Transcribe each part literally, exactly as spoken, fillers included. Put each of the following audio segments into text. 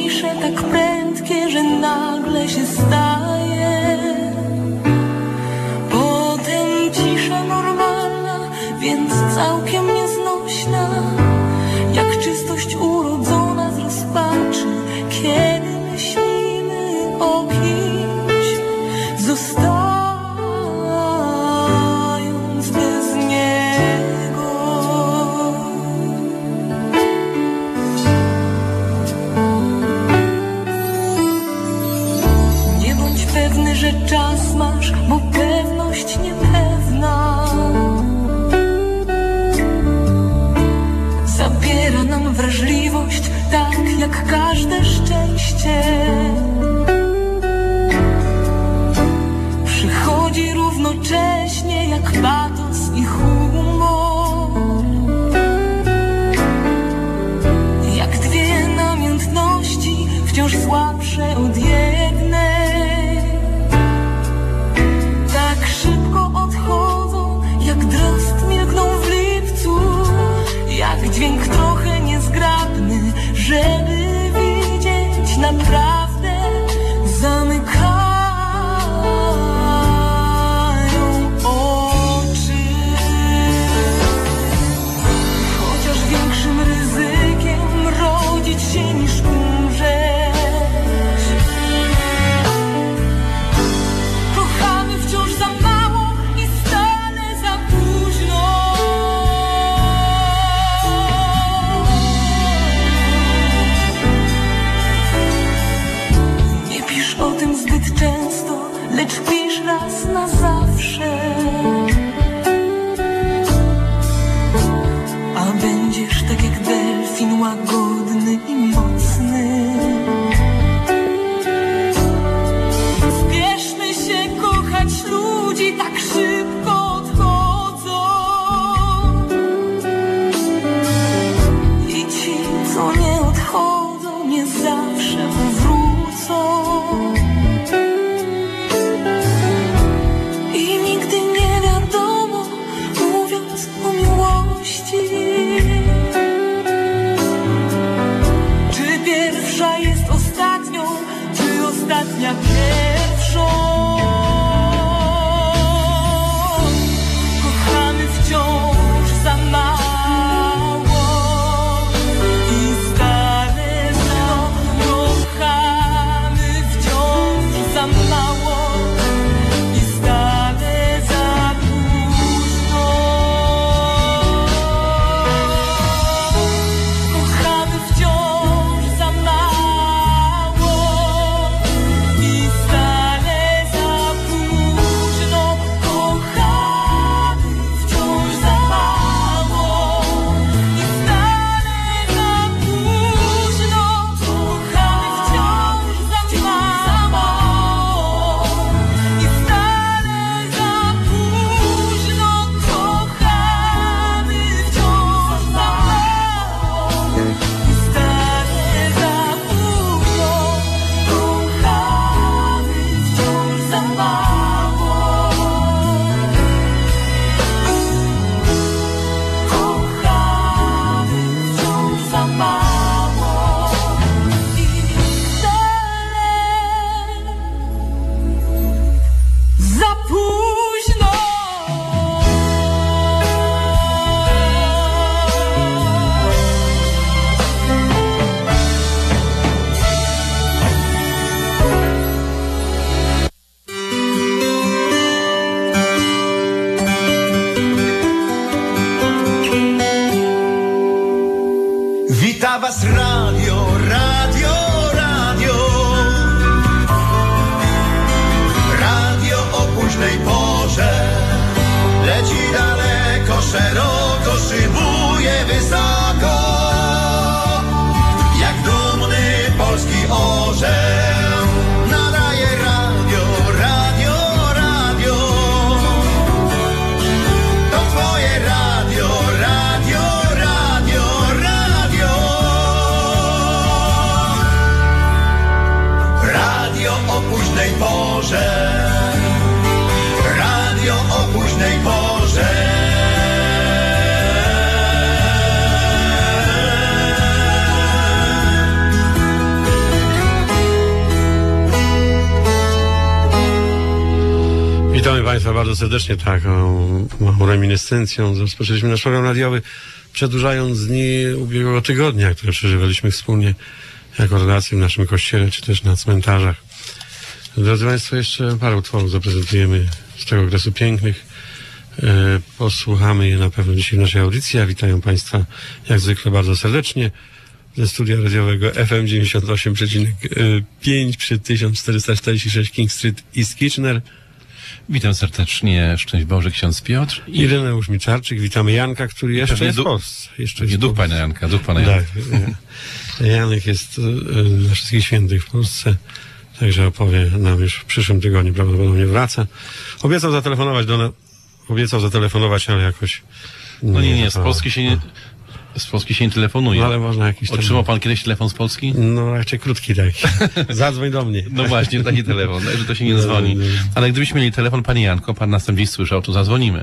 cisze tak prędkie, że nagle się staje. Potem cisza normalna, więc całkiem nieznośna, jak czystość urodzona z rozpaczy, kiedy myślimy o kimś, zostając bez niego. Nie bądź pewny, że czas masz, bo pewność niepewna zabiera nam wrażliwość, tak jak każde szczęście. Przychodzi równocześnie jak patos i humor, jak dwie namiętności wciąż słabsze od jednej. Tak szybko odchodzą, jak drozd milkną w lipcu, jak dźwięk trochę niezgrabny, żeby widzieć naprawdę, zamykają oczy. Chociaż większym ryzykiem rodzić się niż umrzeć, kochamy wciąż za mało i stale za późno. Nie pisz o tym zbyt często, lecz pisz raz na zawsze, a będziesz tak jak delfin, łagodny i mocny. Spieszmy się kochać ludzi, tak szybko odchodzą, i ci, co nie odchodzą, nie zawsze wrócą. I nigdy nie wiadomo, mówiąc o miłości, czy pierwsza jest ostatnią, czy ostatnia pierwszą. Kochamy wciąż za mało i stale za kochamy wciąż za mało i stale za późno. Kochamy wciąż za mało i stale Witamy Państwa bardzo serdecznie, taką małą reminiscencją. Rozpoczęliśmy nasz program radiowy, przedłużając dni ubiegłego tygodnia, które przeżywaliśmy wspólnie jako relacje w naszym kościele, czy też na cmentarzach. Drodzy Państwo, jeszcze parę utworów zaprezentujemy z tego okresu pięknych. E, posłuchamy je na pewno dzisiaj w naszej audycji, a witają Państwa jak zwykle bardzo serdecznie ze studia radiowego F M dziewięćdziesiąt osiem przecinek pięć przy tysiąc czterysta czterdzieści sześć King Street, East Kitchener. Witam serdecznie, szczęść Boże, ksiądz Piotr. I Ireneusz Miczarczyk, witamy Janka, który jeszcze Pewnie jest w du- Polsce. Jeszcze Nie jest duch pana Janka, duch pana Janka. Tak, Janek jest na wszystkich świętych w Polsce, także opowie nam już w przyszłym tygodniu, prawdopodobnie wraca. Obiecał zatelefonować do nas, obiecał zatelefonować, ale jakoś... No nie, nie, z Polski się nie, z Polski się nie telefonuje. No, ale można jakiś... Otrzymał pan kiedyś telefon z Polski? No raczej krótki taki. Zadzwoń do mnie. No właśnie, taki telefon, że to się nie dzwoni. Ale gdybyśmy mieli telefon, panie Janko, pan nas tam gdzieś słyszał, to zadzwonimy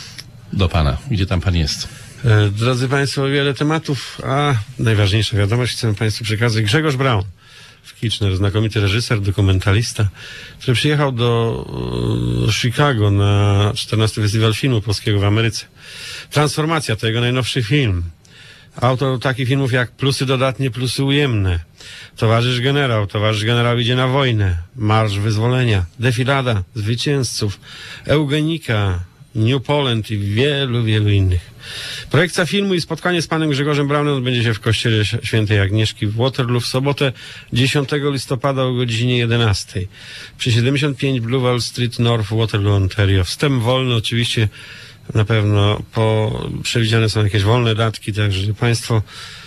do pana. Gdzie tam pan jest? E, drodzy Państwo, wiele tematów, a najważniejsza wiadomość chcemy Państwu przekazać. Grzegorz Braun w Kitchener, znakomity reżyser, dokumentalista, który przyjechał do e, Chicago na czternasty Festiwal Filmu Polskiego w Ameryce. Transformacja to jego najnowszy film. Autor takich filmów jak Plusy dodatnie, plusy ujemne, Towarzysz generał, Towarzysz generał idzie na wojnę, Marsz wyzwolenia, Defilada zwycięzców, Eugenika, New Poland i wielu, wielu innych. Projekcja filmu i spotkanie z panem Grzegorzem Braunem odbędzie się w kościele świętej Agnieszki w Waterloo w sobotę dziesiątego listopada o godzinie jedenastej przy siedemdziesiąt pięć Blue Wall Street North, Waterloo, Ontario. Wstęp wolny oczywiście. Na pewno po, przewidziane są jakieś wolne datki, także Państwo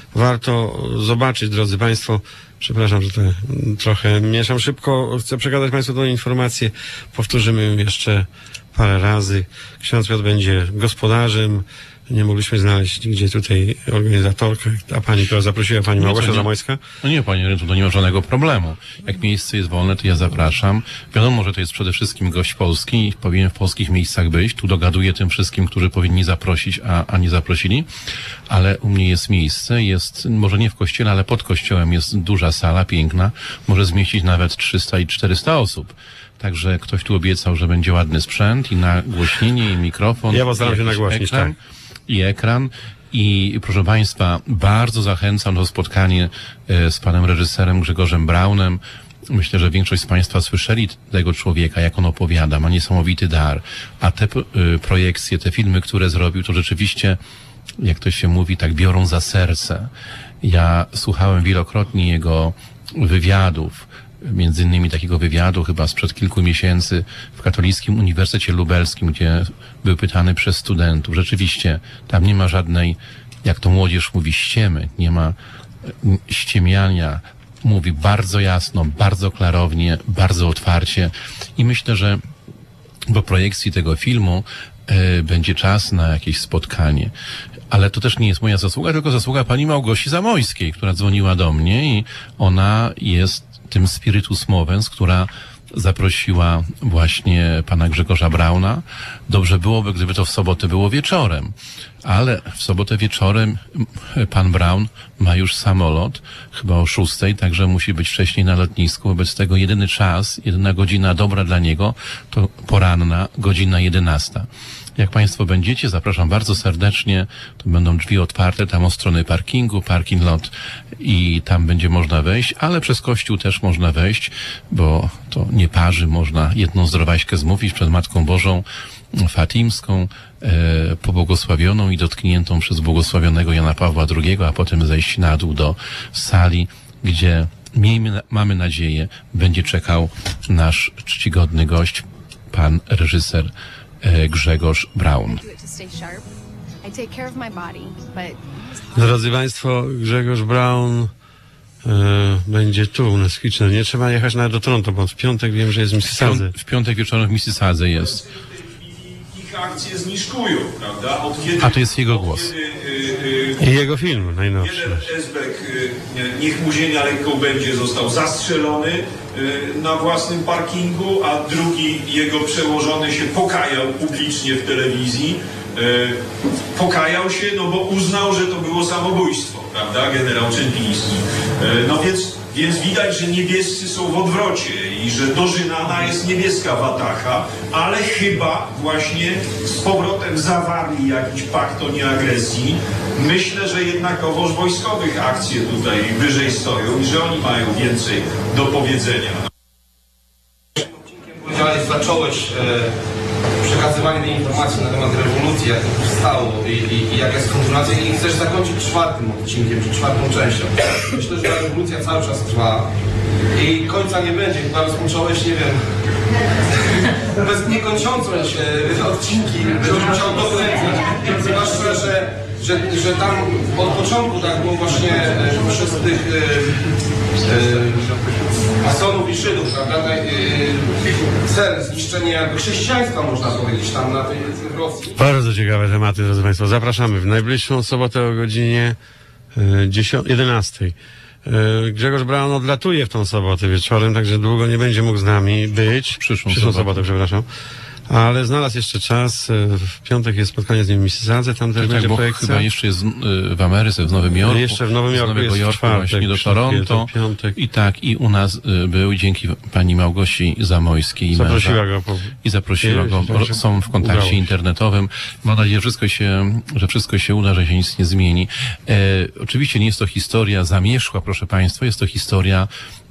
warto zobaczyć, drodzy Państwo. Przepraszam, że to trochę mieszam szybko. Chcę przekazać Państwu tą informację. Powtórzymy ją jeszcze parę razy. Ksiądz Piotr będzie gospodarzem. Nie mogliśmy znaleźć nigdzie tutaj organizatorkę, a pani, która zaprosiła, pani Małgosia Zamojska. No nie, panie Rynku, to nie ma żadnego problemu. Jak miejsce jest wolne, to ja zapraszam. Wiadomo, że to jest przede wszystkim gość polski i powinien w polskich miejscach być. Tu dogaduję tym wszystkim, którzy powinni zaprosić, a, a nie zaprosili. Ale u mnie jest miejsce, jest, może nie w kościele, ale pod kościołem jest duża sala, piękna. Może zmieścić nawet trzysta i czterysta osób. Także ktoś tu obiecał, że będzie ładny sprzęt i nagłośnienie, i mikrofon. Ja postaram się nagłośnić, ekran, tak. I ekran. I proszę Państwa, bardzo zachęcam do spotkania z panem reżyserem Grzegorzem Braunem. Myślę, że większość z Państwa słyszeli tego człowieka, jak on opowiada, ma niesamowity dar. A te y, projekcje, te filmy, które zrobił, to rzeczywiście, jak to się mówi, tak biorą za serce. Ja słuchałem wielokrotnie jego wywiadów, między innymi takiego wywiadu chyba sprzed kilku miesięcy w Katolickim Uniwersytecie Lubelskim, gdzie był pytany przez studentów. Rzeczywiście, tam nie ma żadnej, jak to młodzież mówi, ściemy, nie ma ściemiania. Mówi bardzo jasno, bardzo klarownie, bardzo otwarcie i myślę, że po projekcji tego filmu y, będzie czas na jakieś spotkanie. Ale to też nie jest moja zasługa, tylko zasługa pani Małgosi Zamojskiej, która dzwoniła do mnie i ona jest tym spiritus movens, która zaprosiła właśnie pana Grzegorza Brauna. Dobrze byłoby, gdyby to w sobotę było wieczorem, ale w sobotę wieczorem pan Braun ma już samolot, chyba o szóstej, także musi być wcześniej na lotnisku. Wobec tego jedyny czas, jedyna godzina dobra dla niego to poranna, godzina jedenasta. Jak Państwo będziecie, zapraszam bardzo serdecznie. To będą drzwi otwarte tam od strony parkingu, parking lot i tam będzie można wejść, ale przez kościół też można wejść, bo to nie parzy, można jedną zdrowaśkę zmówić przed Matką Bożą Fatimską, e, pobłogosławioną i dotkniętą przez błogosławionego Jana Pawła drugiego, a potem zejść na dół do sali, gdzie miejmy, mamy nadzieję, będzie czekał nasz czcigodny gość, pan reżyser Grzegorz Braun. Drodzy Państwo, Grzegorz Braun e, będzie tu u nas w Kitchener. Nie trzeba jechać nawet do Toronto, bo w piątek wiem, że jest w Mississadze. W piątek wieczorem w Mississadze jest. Ich akcje zniszkują, prawda? Od kiedy, A to jest jego głos. I jego film najnowszy. Jeden Esbek, niech mu ziemia lekką będzie, został zastrzelony na własnym parkingu, a drugi, jego przełożony, się pokajał publicznie w telewizji. Pokajał się, no bo uznał, że to było samobójstwo, prawda? Generał Czempiński. No więc Więc widać, że niebiescy są w odwrocie i że dożynana jest niebieska watacha, ale chyba właśnie z powrotem zawarli jakiś pakt o nieagresji. Myślę, że jednakowoż wojskowych akcje tutaj wyżej stoją i że oni mają więcej do powiedzenia. Powiedziałeś, zacząłeś e, przekazywanie tej informacji na temat rewolucji, jak to powstało i, i, i jaka jest kontynuacja i chcesz zakończyć czwartym odcinkiem, czy czwartą częścią. Myślę, że ta rewolucja cały czas trwa i końca nie będzie. Chyba rozpocząłeś, nie wiem, bez niekończącą się odcinki, będziesz musiał dokręcać. Zwłaszcza, że Że, że tam od początku tak było właśnie e, przez tych e, e, masonów i Żydów, prawda, e, cel zniszczenia jakby chrześcijaństwa, można powiedzieć, tam na tej w Rosji. Bardzo ciekawe tematy, drodzy Państwo. Zapraszamy w najbliższą sobotę o godzinie jedenastej. Grzegorz Braun odlatuje w tą sobotę wieczorem, także długo nie będzie mógł z nami być. Przyszłą, Przyszłą sobotę, sobotę, przepraszam. Ale znalazł jeszcze czas. W piątek jest spotkanie z nim w Mississadze, tam też tak, będzie bo projekcja. chyba jeszcze jest w Ameryce, w Nowym Jorku. Jeszcze w Nowym Jorku z Nowego jest Jorku czwartek, właśnie do czwartek, Toronto. piątek. I tak, i u nas był dzięki pani Małgosi Zamojskiej. Zaprosiła męża, go. Po... I zaprosiła go. Także Są w kontakcie udało się. internetowym. Mam nadzieję, że wszystko się, że wszystko się uda, że się nic nie zmieni. E, oczywiście nie jest to historia zamierzchła, proszę Państwa. Jest to historia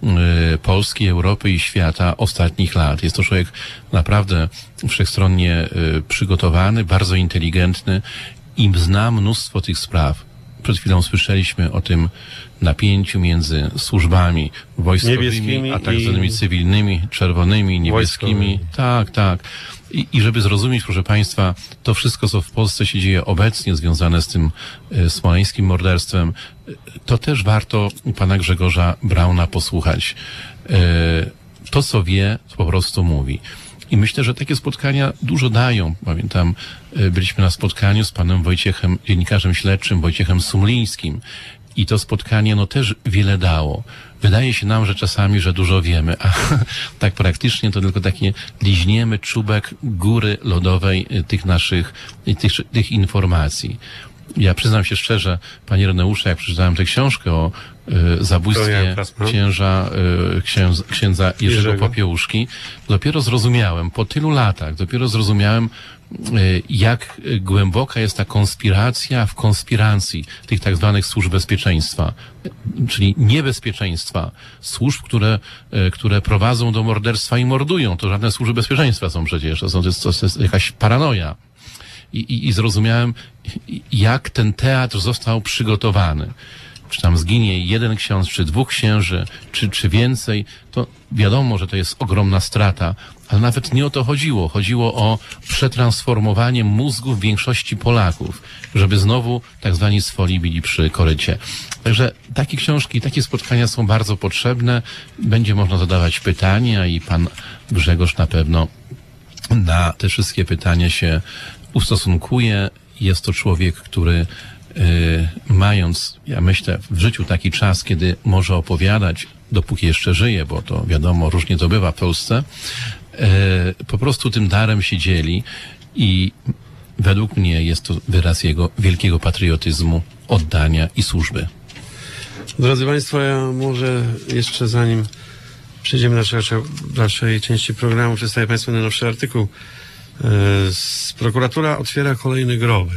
e, Polski, Europy i świata ostatnich lat. Jest to człowiek naprawdę wszechstronnie e, przygotowany, bardzo inteligentny i zna mnóstwo tych spraw. Przed chwilą słyszeliśmy o tym napięciu między służbami wojskowymi, Niebieskimi a tak i- zwanymi cywilnymi, czerwonymi, niebieskimi. Wojskowymi. Tak, tak. I, I żeby zrozumieć, proszę Państwa, to wszystko, co w Polsce się dzieje obecnie, związane z tym e, smoleńskim morderstwem, e, to też warto u pana Grzegorza Brauna posłuchać. E, to, co wie, to po prostu mówi. I myślę, że takie spotkania dużo dają. Pamiętam, e, byliśmy na spotkaniu z panem Wojciechem, dziennikarzem śledczym Wojciechem Sumlińskim. I to spotkanie, no, też wiele dało. Wydaje się nam, że czasami, że dużo wiemy, a tak praktycznie to tylko takie liźniemy czubek góry lodowej y, tych naszych, y, tych, tych informacji. Ja przyznam się szczerze, panie Reneusza, jak przeczytałem tę książkę o y, zabójstwie Plasma. księża, y, księdza, księdza Jerzego, Jerzego. Popiełuszki, dopiero zrozumiałem, po tylu latach, dopiero zrozumiałem, y, jak głęboka jest ta konspiracja w konspiracji tych tak zwanych służb bezpieczeństwa, czyli niebezpieczeństwa służb, które, y, które prowadzą do morderstwa i mordują. To żadne służby bezpieczeństwa są przecież, to, są, to, jest, to jest jakaś paranoja. I, i, i zrozumiałem, jak ten teatr został przygotowany. Czy tam zginie jeden ksiądz, czy dwóch księży, czy, czy więcej, to wiadomo, że to jest ogromna strata, ale nawet nie o to chodziło. Chodziło o przetransformowanie mózgów większości Polaków, żeby znowu tak zwani swoli bili przy korycie. Także takie książki, takie spotkania są bardzo potrzebne. Będzie można zadawać pytania i pan Grzegorz na pewno na te wszystkie pytania się ustosunkuje. Jest to człowiek, który y, mając, ja myślę, w życiu taki czas, kiedy może opowiadać, dopóki jeszcze żyje, bo to wiadomo, różnie to bywa w Polsce, y, po prostu tym darem się dzieli i według mnie jest to wyraz jego wielkiego patriotyzmu, oddania i służby. Drodzy Państwo, ja może jeszcze zanim przejdziemy do naszej, dalszej części programu, przedstawię Państwu najnowszy artykuł. Z prokuratura otwiera kolejne groby.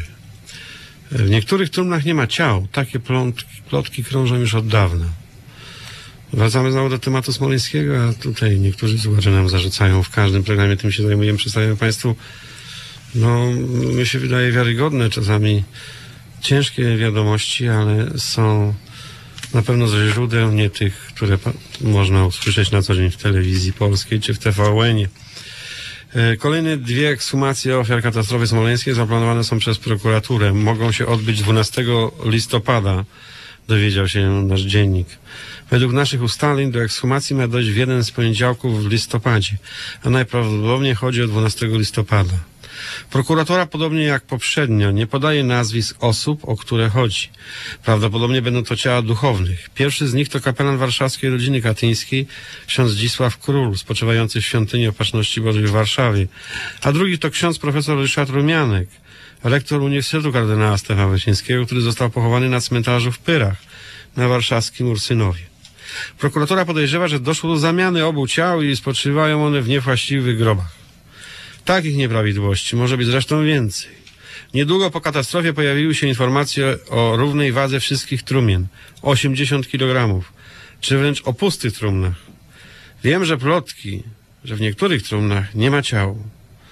W niektórych trumnach nie ma ciał. Takie plotki, plotki krążą już od dawna. Wracamy znowu do tematu smoleńskiego, a tutaj niektórzy słuchacze nam zarzucają, w każdym programie tym się zajmujemy, przedstawiamy Państwu, no, mi się wydaje wiarygodne, czasami ciężkie wiadomości, ale są na pewno ze źródeł, nie tych, które pa- można usłyszeć na co dzień w telewizji polskiej czy w T V N-ie. Kolejne dwie ekshumacje ofiar katastrofy smoleńskiej zaplanowane są przez prokuraturę. Mogą się odbyć dwunastego listopada, dowiedział się nasz dziennik. Według naszych ustaleń do ekshumacji ma dojść w jeden z poniedziałków w listopadzie, a najprawdopodobniej chodzi o dwunastego listopada. Prokuratura, podobnie jak poprzednio, nie podaje nazwisk osób, o które chodzi. Prawdopodobnie będą to ciała duchownych. Pierwszy z nich to kapelan warszawskiej rodziny katyńskiej, ksiądz Zdzisław Król, spoczywający w świątyni Opatrzności Bożej w Warszawie. A drugi to ksiądz profesor Ryszard Rumianek, rektor Uniwersytetu kardynała Stefana Wyszyńskiego, który został pochowany na cmentarzu w Pyrach, na warszawskim Ursynowie. Prokuratura podejrzewa, że doszło do zamiany obu ciał i spoczywają one w niewłaściwych grobach. Takich nieprawidłowości może być zresztą więcej. Niedługo po katastrofie pojawiły się informacje o równej wadze wszystkich trumien, osiemdziesiąt kilogramów, czy wręcz o pustych trumnach. Wiem, że plotki, że w niektórych trumnach nie ma ciał,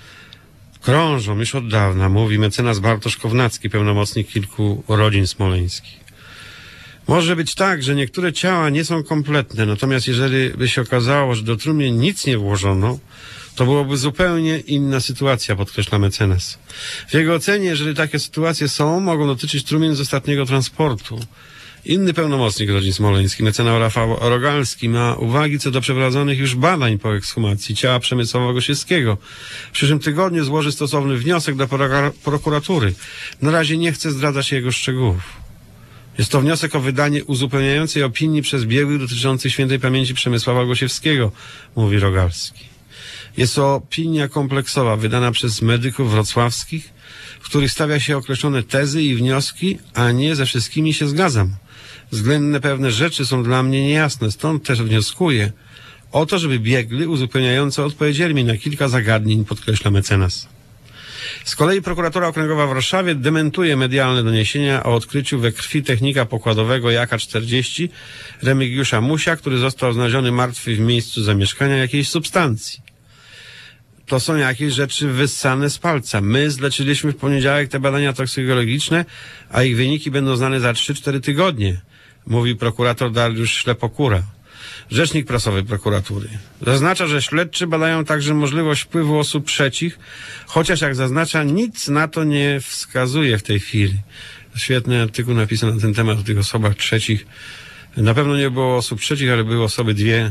krążą już od dawna, mówi mecenas Bartosz Kownacki, pełnomocnik kilku rodzin smoleńskich. Może być tak, że niektóre ciała nie są kompletne, natomiast jeżeli by się okazało, że do trumien nic nie włożono, to byłoby zupełnie inna sytuacja, podkreśla mecenas. W jego ocenie, jeżeli takie sytuacje są, mogą dotyczyć trumien z ostatniego transportu. Inny pełnomocnik rodzin smoleńskich, mecenas Rafał Rogalski, ma uwagi co do przeprowadzonych już badań po ekshumacji ciała Przemysława Gosiewskiego. W przyszłym tygodniu złoży stosowny wniosek do prokuratury. Na razie nie chce zdradzać jego szczegółów. Jest to wniosek o wydanie uzupełniającej opinii przez biegłych dotyczących świętej pamięci Przemysława Gosiewskiego, mówi Rogalski. Jest to opinia kompleksowa, wydana przez medyków wrocławskich, w których stawia się określone tezy i wnioski, a nie ze wszystkimi się zgadzam. Względne pewne rzeczy są dla mnie niejasne, stąd też wnioskuję o to, żeby biegli uzupełniająco odpowiedzieli mi na kilka zagadnień, podkreśla mecenas. Z kolei prokuratura okręgowa w Warszawie dementuje medialne doniesienia o odkryciu we krwi technika pokładowego Jaka czterdzieści Remigiusza Musia, który został znaleziony martwy w miejscu zamieszkania jakiejś substancji. To są jakieś rzeczy wyssane z palca. My zleczyliśmy w poniedziałek te badania toksykologiczne, a ich wyniki będą znane za trzy cztery tygodnie, mówi prokurator Dariusz Ślepokura, rzecznik prasowy prokuratury. Zaznacza, że śledczy badają także możliwość wpływu osób trzecich, chociaż jak zaznacza, nic na to nie wskazuje w tej chwili. Świetny artykuł napisany na ten temat o tych osobach trzecich. Na pewno nie było osób trzecich, ale były osoby dwie,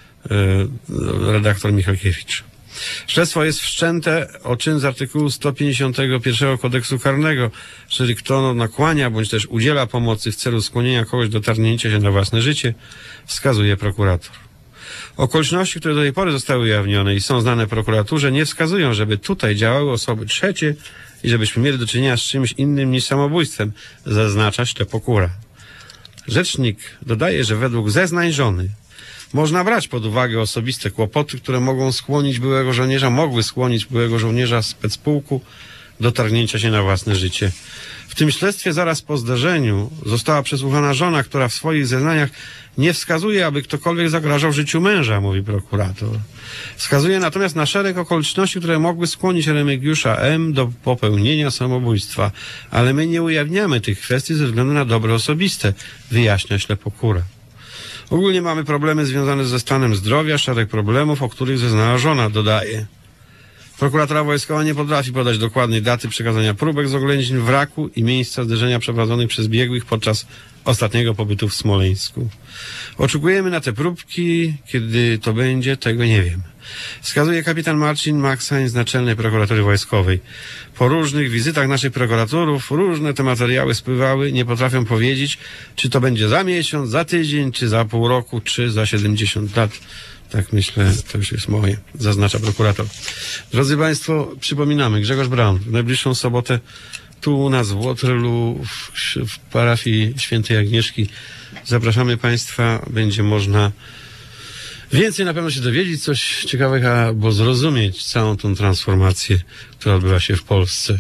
redaktor Michalkiewicz. Śledztwo jest wszczęte o czyn z artykułu sto pięćdziesiątego pierwszego kodeksu karnego, czyli kto nakłania bądź też udziela pomocy w celu skłonienia kogoś do targnięcia się na własne życie, wskazuje prokurator. Okoliczności, które do tej pory zostały ujawnione i są znane prokuraturze, nie wskazują, żeby tutaj działały osoby trzecie i żebyśmy mieli do czynienia z czymś innym niż samobójstwem, zaznacza Ślepokura. Rzecznik dodaje, że według zeznań żony można brać pod uwagę osobiste kłopoty, które mogą skłonić byłego żołnierza, mogły skłonić byłego żołnierza specpułku do targnięcia się na własne życie. W tym śledztwie zaraz po zdarzeniu została przesłuchana żona, która w swoich zeznaniach nie wskazuje, aby ktokolwiek zagrażał życiu męża, mówi prokurator. Wskazuje natomiast na szereg okoliczności, które mogły skłonić Remigiusza M. do popełnienia samobójstwa, ale my nie ujawniamy tych kwestii ze względu na dobro osobiste, wyjaśnia Ślepokura. Ogólnie mamy problemy związane ze stanem zdrowia, szereg problemów, o których zeznała żona, dodaje. Prokuratura wojskowa nie potrafi podać dokładnej daty przekazania próbek z oględzin wraku i miejsca zderzenia przeprowadzonych przez biegłych podczas ostatniego pobytu w Smoleńsku. Oczekujemy na te próbki, kiedy to będzie, tego nie wiem. Wskazuje kapitan Marcin Maksań z Naczelnej Prokuratury Wojskowej. Po różnych wizytach naszych prokuratorów różne te materiały spływały, nie potrafią powiedzieć, czy to będzie za miesiąc, za tydzień, czy za pół roku, czy za siedemdziesiąt lat. Tak myślę, to już jest moje, zaznacza prokurator. Drodzy Państwo, przypominamy, Grzegorz Braun w najbliższą sobotę tu u nas w Waterloo, w, w parafii świętej Agnieszki. Zapraszamy Państwa, będzie można więcej na pewno się dowiedzieć, coś ciekawego, albo zrozumieć całą tą transformację, która odbywa się w Polsce.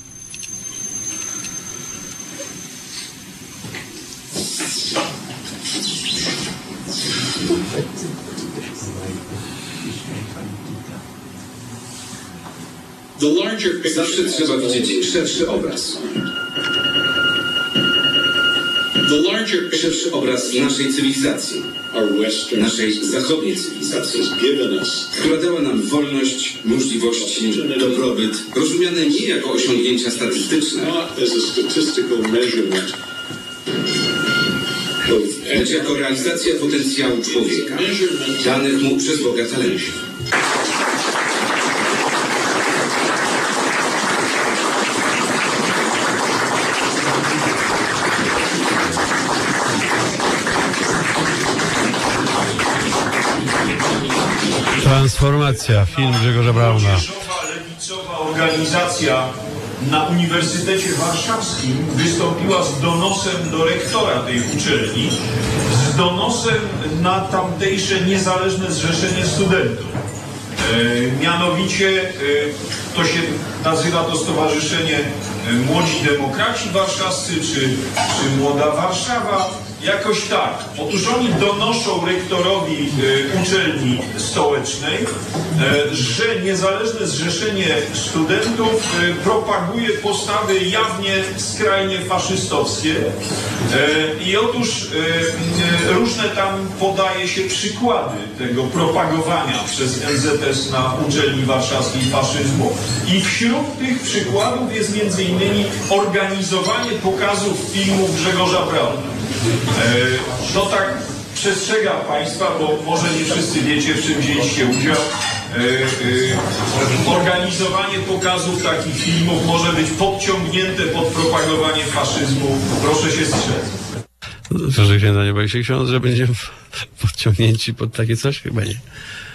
Zawsze trzeba widzieć szerszy obraz. Szerszy obraz naszej cywilizacji, naszej zachodniej cywilizacji, która dała nam wolność, możliwości, dobrobyt, rozumiane nie jako osiągnięcia statystyczne, lecz jako realizacja potencjału człowieka, danych mu przez Boga talentów. Transformacja, film Grzegorza Brauna. Lewicowa organizacja na Uniwersytecie Warszawskim wystąpiła z donosem do rektora tej uczelni z donosem na tamtejsze niezależne zrzeszenie studentów. E, mianowicie e, to się nazywa to stowarzyszenie Młodzi Demokraci Warszawscy czy, czy Młoda Warszawa. Jakoś tak. Otóż oni donoszą rektorowi e, uczelni stołecznej, e, że niezależne zrzeszenie studentów e, propaguje postawy jawnie skrajnie faszystowskie. E, I otóż e, e, różne tam podaje się przykłady tego propagowania przez N Z S na uczelni warszawskiej faszyzmu. I wśród tych przykładów jest między innymi organizowanie pokazów filmów Grzegorza Brauna. E, to tak przestrzegam Państwa, bo może nie wszyscy wiecie, w czym wzięliście udział. E, e, organizowanie pokazów takich filmów może być podciągnięte pod propagowanie faszyzmu. Proszę się strzec. Proszę księdza, nie boi się ksiądz, że będziemy podciągnięci pod takie coś? Chyba nie.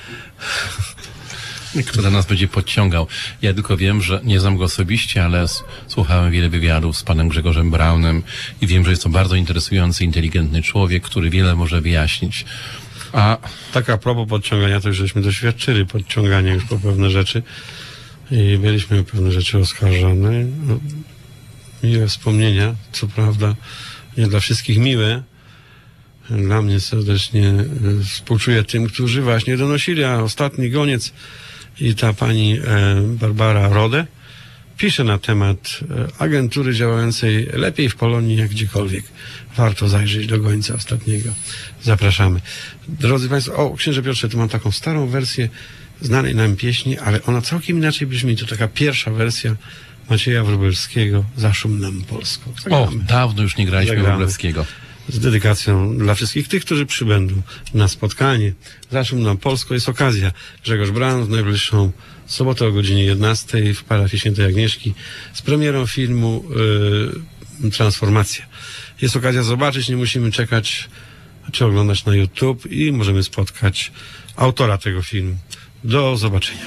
Kto do nas będzie podciągał. Ja tylko wiem, że nie znam go osobiście, ale s- słuchałem wiele wywiadów z panem Grzegorzem Braunem i wiem, że jest to bardzo interesujący, inteligentny człowiek, który wiele może wyjaśnić. A Tak a propos podciągania, to już żeśmy doświadczyli podciągania już po pewne rzeczy i byliśmy o pewne rzeczy oskarżone. No, miłe wspomnienia, co prawda nie dla wszystkich miłe. Dla mnie serdecznie e, współczuję tym, którzy właśnie donosili, a ostatni goniec i ta pani e, Barbara Rode pisze na temat e, agentury działającej lepiej w Polonii jak gdziekolwiek. Warto zajrzeć do gońca ostatniego. Zapraszamy. Drodzy Państwo, o księże Piotrze, tu mam taką starą wersję znanej nam pieśni, ale ona całkiem inaczej brzmi. To taka pierwsza wersja Macieja Wróblewskiego, Za szum nam Polsko. o, Zagramy. dawno już nie graliśmy Zagramy. Wróblewskiego. Z dedykacją dla wszystkich tych, którzy przybędą na spotkanie. Za szum nam Polsko jest okazja. Grzegorz Braun w najbliższą sobotę o godzinie jedenastej w parafii Świętej Agnieszki z premierą filmu yy, Transformacja. Jest okazja zobaczyć, nie musimy czekać czy oglądać na YouTube i możemy spotkać autora tego filmu. Do zobaczenia.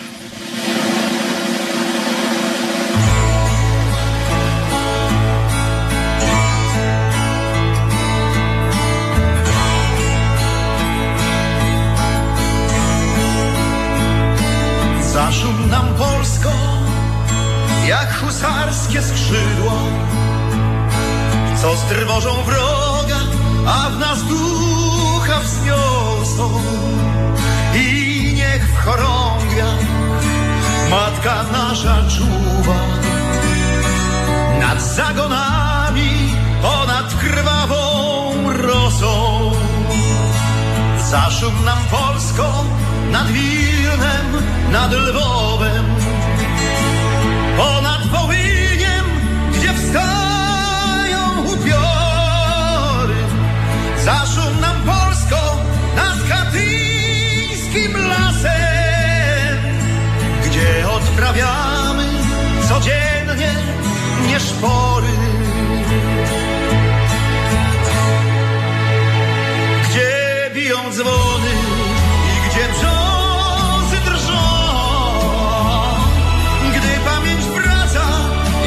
Za szum nam Polsko, jak husarskie skrzydła, co strwożą wroga, a w nas ducha wzniosą. I niech w chorągwiach matka nasza czuwa nad zagonami, ponad krwawą rosą. Za szum nam Polsko, nad Wilnem, nad Lwowem, ponad Wołyniem, gdzie wstają upiory. Za szum nam Polsko, nad katyńskim lasem, gdzie odprawiamy codziennie nieszpory. Gdzie biją dzwony i gdzie brzozy drżą, gdy pamięć wraca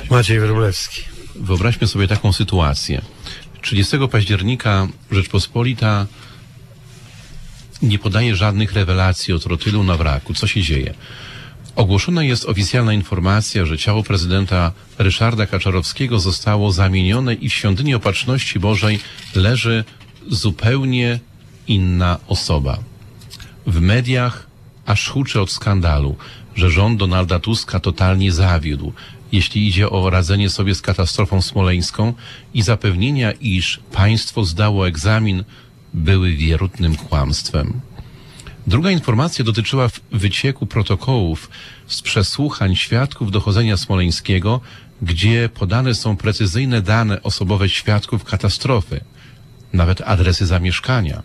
Maciej Wróblewski. Wyobraźmy sobie taką sytuację. trzydziestego października Rzeczpospolita nie podaje żadnych rewelacji o trotylu na wraku. Co się dzieje? Ogłoszona jest oficjalna informacja, że ciało prezydenta Ryszarda Kaczorowskiego zostało zamienione i w świątyni Opatrzności Bożej leży zupełnie inna osoba. W mediach aż huczy od skandalu, że rząd Donalda Tuska totalnie zawiódł, jeśli idzie o radzenie sobie z katastrofą smoleńską, i zapewnienia, iż państwo zdało egzamin, były wierutnym kłamstwem. Druga informacja dotyczyła wycieku protokołów z przesłuchań świadków dochodzenia smoleńskiego, gdzie podane są precyzyjne dane osobowe świadków katastrofy, nawet adresy zamieszkania.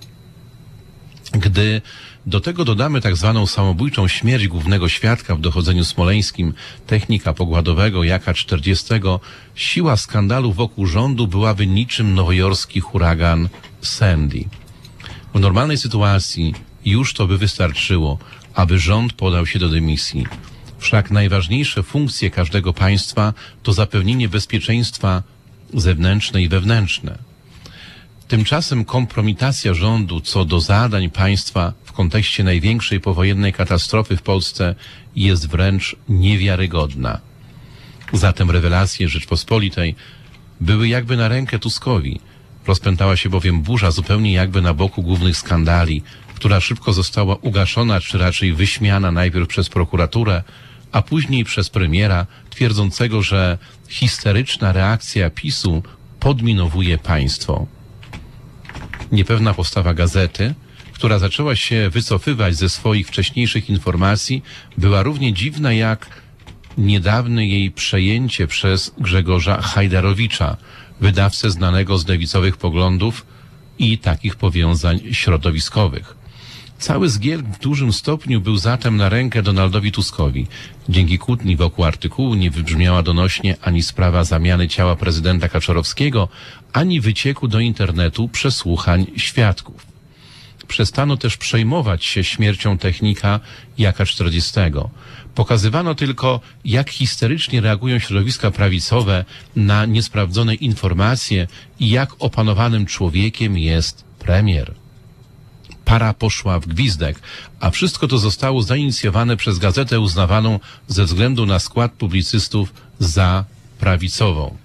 Gdy do tego dodamy tak zwaną samobójczą śmierć głównego świadka w dochodzeniu smoleńskim, technika pogładowego Jaka czterdziestego, siła skandalu wokół rządu byłaby niczym nowojorski huragan Sandy. W normalnej sytuacji już to by wystarczyło, aby rząd podał się do dymisji. Wszak najważniejsze funkcje każdego państwa to zapewnienie bezpieczeństwa zewnętrzne i wewnętrzne. Tymczasem kompromitacja rządu co do zadań państwa w kontekście największej powojennej katastrofy w Polsce jest wręcz niewiarygodna. Zatem rewelacje Rzeczpospolitej były jakby na rękę Tuskowi. Rozpętała się bowiem burza zupełnie jakby na boku głównych skandali, która szybko została ugaszona, czy raczej wyśmiana najpierw przez prokuraturę, a później przez premiera, twierdzącego, że histeryczna reakcja PiSu podminowuje państwo. Niepewna postawa gazety, która zaczęła się wycofywać ze swoich wcześniejszych informacji, była równie dziwna jak niedawne jej przejęcie przez Grzegorza Hajdarowicza, wydawcę znanego z lewicowych poglądów i takich powiązań środowiskowych. Cały zgier w dużym stopniu był zatem na rękę Donaldowi Tuskowi. Dzięki kłótni wokół artykułu nie wybrzmiała donośnie ani sprawa zamiany ciała prezydenta Kaczorowskiego, ani wycieku do internetu przesłuchań świadków. Przestano też przejmować się śmiercią technika Jaka czterdziestego. Pokazywano tylko, jak histerycznie reagują środowiska prawicowe na niesprawdzone informacje i jak opanowanym człowiekiem jest premier. Para poszła w gwizdek, a wszystko to zostało zainicjowane przez gazetę uznawaną ze względu na skład publicystów za prawicową.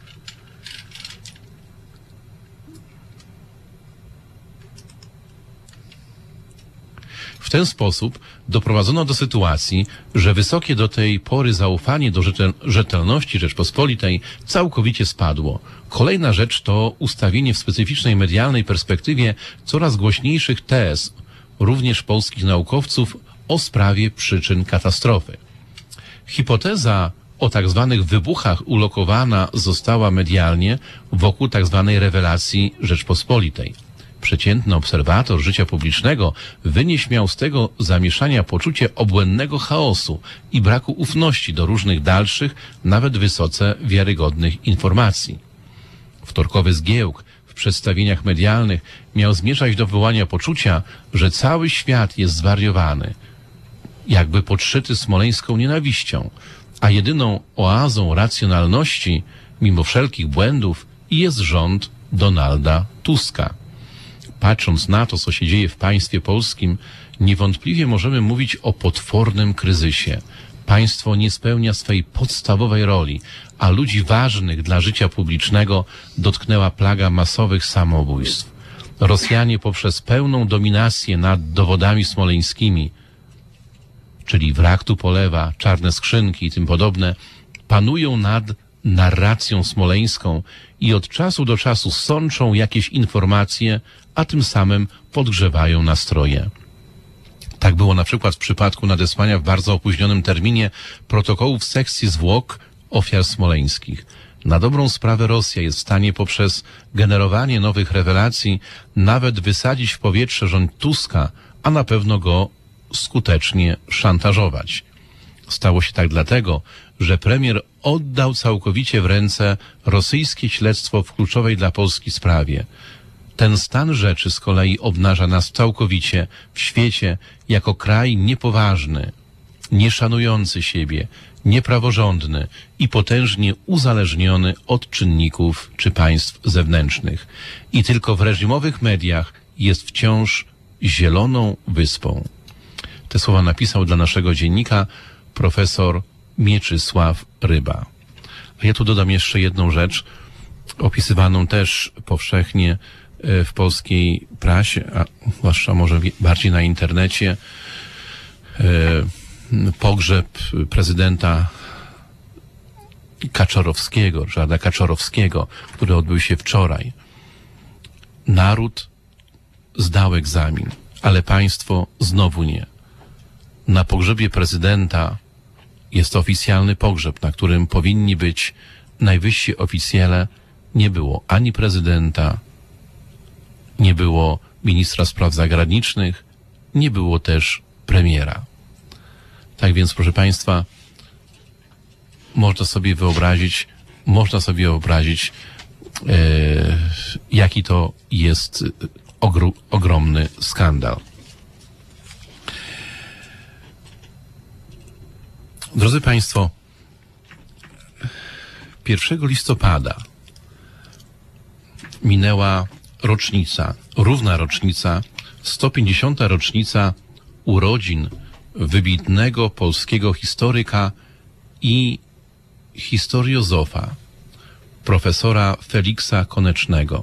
W ten sposób doprowadzono do sytuacji, że wysokie do tej pory zaufanie do rzetel rzetelności Rzeczpospolitej całkowicie spadło. Kolejna rzecz to ustawienie w specyficznej medialnej perspektywie coraz głośniejszych tez, również polskich naukowców, o sprawie przyczyn katastrofy. Hipoteza o tak zwanych wybuchach ulokowana została medialnie wokół tak zwanej rewelacji Rzeczpospolitej. Przeciętny obserwator życia publicznego wynieść miał z tego zamieszania poczucie obłędnego chaosu i braku ufności do różnych dalszych, nawet wysoce wiarygodnych informacji. Wtorkowy zgiełk w przedstawieniach medialnych miał zmierzać do wywołania poczucia, że cały świat jest zwariowany, jakby podszyty smoleńską nienawiścią, a jedyną oazą racjonalności, mimo wszelkich błędów, jest rząd Donalda Tuska. Patrząc na to, co się dzieje w państwie polskim, niewątpliwie możemy mówić o potwornym kryzysie. Państwo nie spełnia swej podstawowej roli, a ludzi ważnych dla życia publicznego dotknęła plaga masowych samobójstw. Rosjanie poprzez pełną dominację nad dowodami smoleńskimi, czyli wrak Tupolewa, czarne skrzynki i tym podobne, panują nad narracją smoleńską i od czasu do czasu sączą jakieś informacje, a tym samym podgrzewają nastroje. Tak było na przykład w przypadku nadesłania w bardzo opóźnionym terminie protokołów sekcji zwłok ofiar smoleńskich. Na dobrą sprawę Rosja jest w stanie poprzez generowanie nowych rewelacji nawet wysadzić w powietrze rząd Tuska, a na pewno go skutecznie szantażować. Stało się tak dlatego, że premier oddał całkowicie w ręce rosyjskie śledztwo w kluczowej dla Polski sprawie. Ten stan rzeczy z kolei obnaża nas całkowicie w świecie jako kraj niepoważny, nieszanujący siebie, niepraworządny i potężnie uzależniony od czynników czy państw zewnętrznych. I tylko w reżimowych mediach jest wciąż zieloną wyspą. Te słowa napisał dla naszego dziennika profesor Mieczysław Ryba. A ja tu dodam jeszcze jedną rzecz, opisywaną też powszechnie w polskiej prasie, a zwłaszcza może bardziej na internecie. Pogrzeb prezydenta Kaczorowskiego, Ryszarda Kaczorowskiego, który odbył się wczoraj. Naród zdał egzamin, ale państwo znowu nie. Na pogrzebie prezydenta jest to oficjalny pogrzeb, na którym powinni być najwyżsi oficjele. Nie było ani prezydenta, nie było ministra spraw zagranicznych, nie było też premiera. Tak więc, proszę państwa, można sobie wyobrazić, można sobie wyobrazić, e, jaki to jest ogru, ogromny skandal. Drodzy państwo, pierwszego listopada minęła rocznica, równa rocznica, sto pięćdziesiąta rocznica urodzin wybitnego polskiego historyka i historiozofa, profesora Feliksa Konecznego.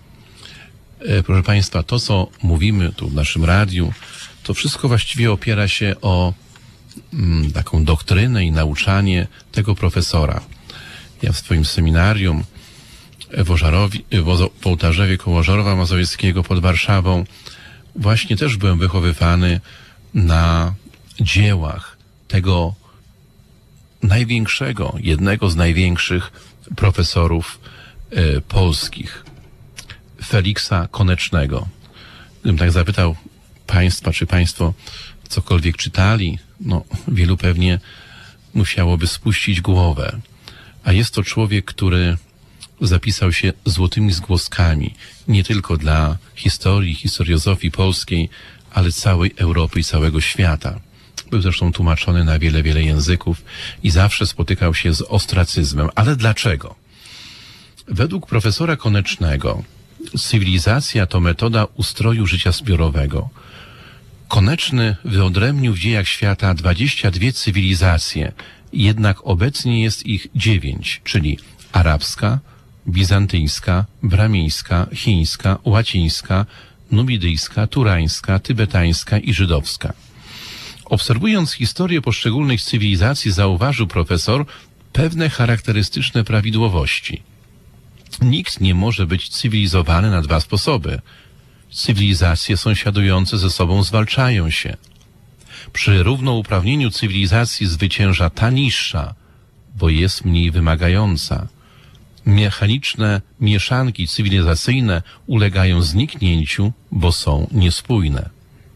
Proszę państwa, to co mówimy tu w naszym radiu, to wszystko właściwie opiera się o mm, taką doktrynę i nauczanie tego profesora. Ja w swoim seminarium w, Ożarowi, w Ołtarzewie koło Ożarowa Mazowieckiego pod Warszawą właśnie też byłem wychowywany na dziełach tego największego, jednego z największych profesorów y, polskich, Feliksa Konecznego. Gdybym tak zapytał państwa, czy państwo cokolwiek czytali, no wielu pewnie musiałoby spuścić głowę. A jest to człowiek, który zapisał się złotymi zgłoskami, nie tylko dla historii, historiozofii polskiej, ale całej Europy i całego świata. Był zresztą tłumaczony na wiele, wiele języków i zawsze spotykał się z ostracyzmem. Ale dlaczego? Według profesora Konecznego cywilizacja to metoda ustroju życia zbiorowego. Koneczny wyodrębnił w dziejach świata dwadzieścia dwie cywilizacje, jednak obecnie jest ich dziewięć, czyli arabska, bizantyjska, bramińska, chińska, łacińska, numidyjska, turańska, tybetańska i żydowska. Obserwując historię poszczególnych cywilizacji, zauważył profesor pewne charakterystyczne prawidłowości. Nikt nie może być cywilizowany na dwa sposoby. Cywilizacje sąsiadujące ze sobą zwalczają się. Przy równouprawnieniu cywilizacji zwycięża ta niższa, bo jest mniej wymagająca. Mechaniczne mieszanki cywilizacyjne ulegają zniknięciu, bo są niespójne.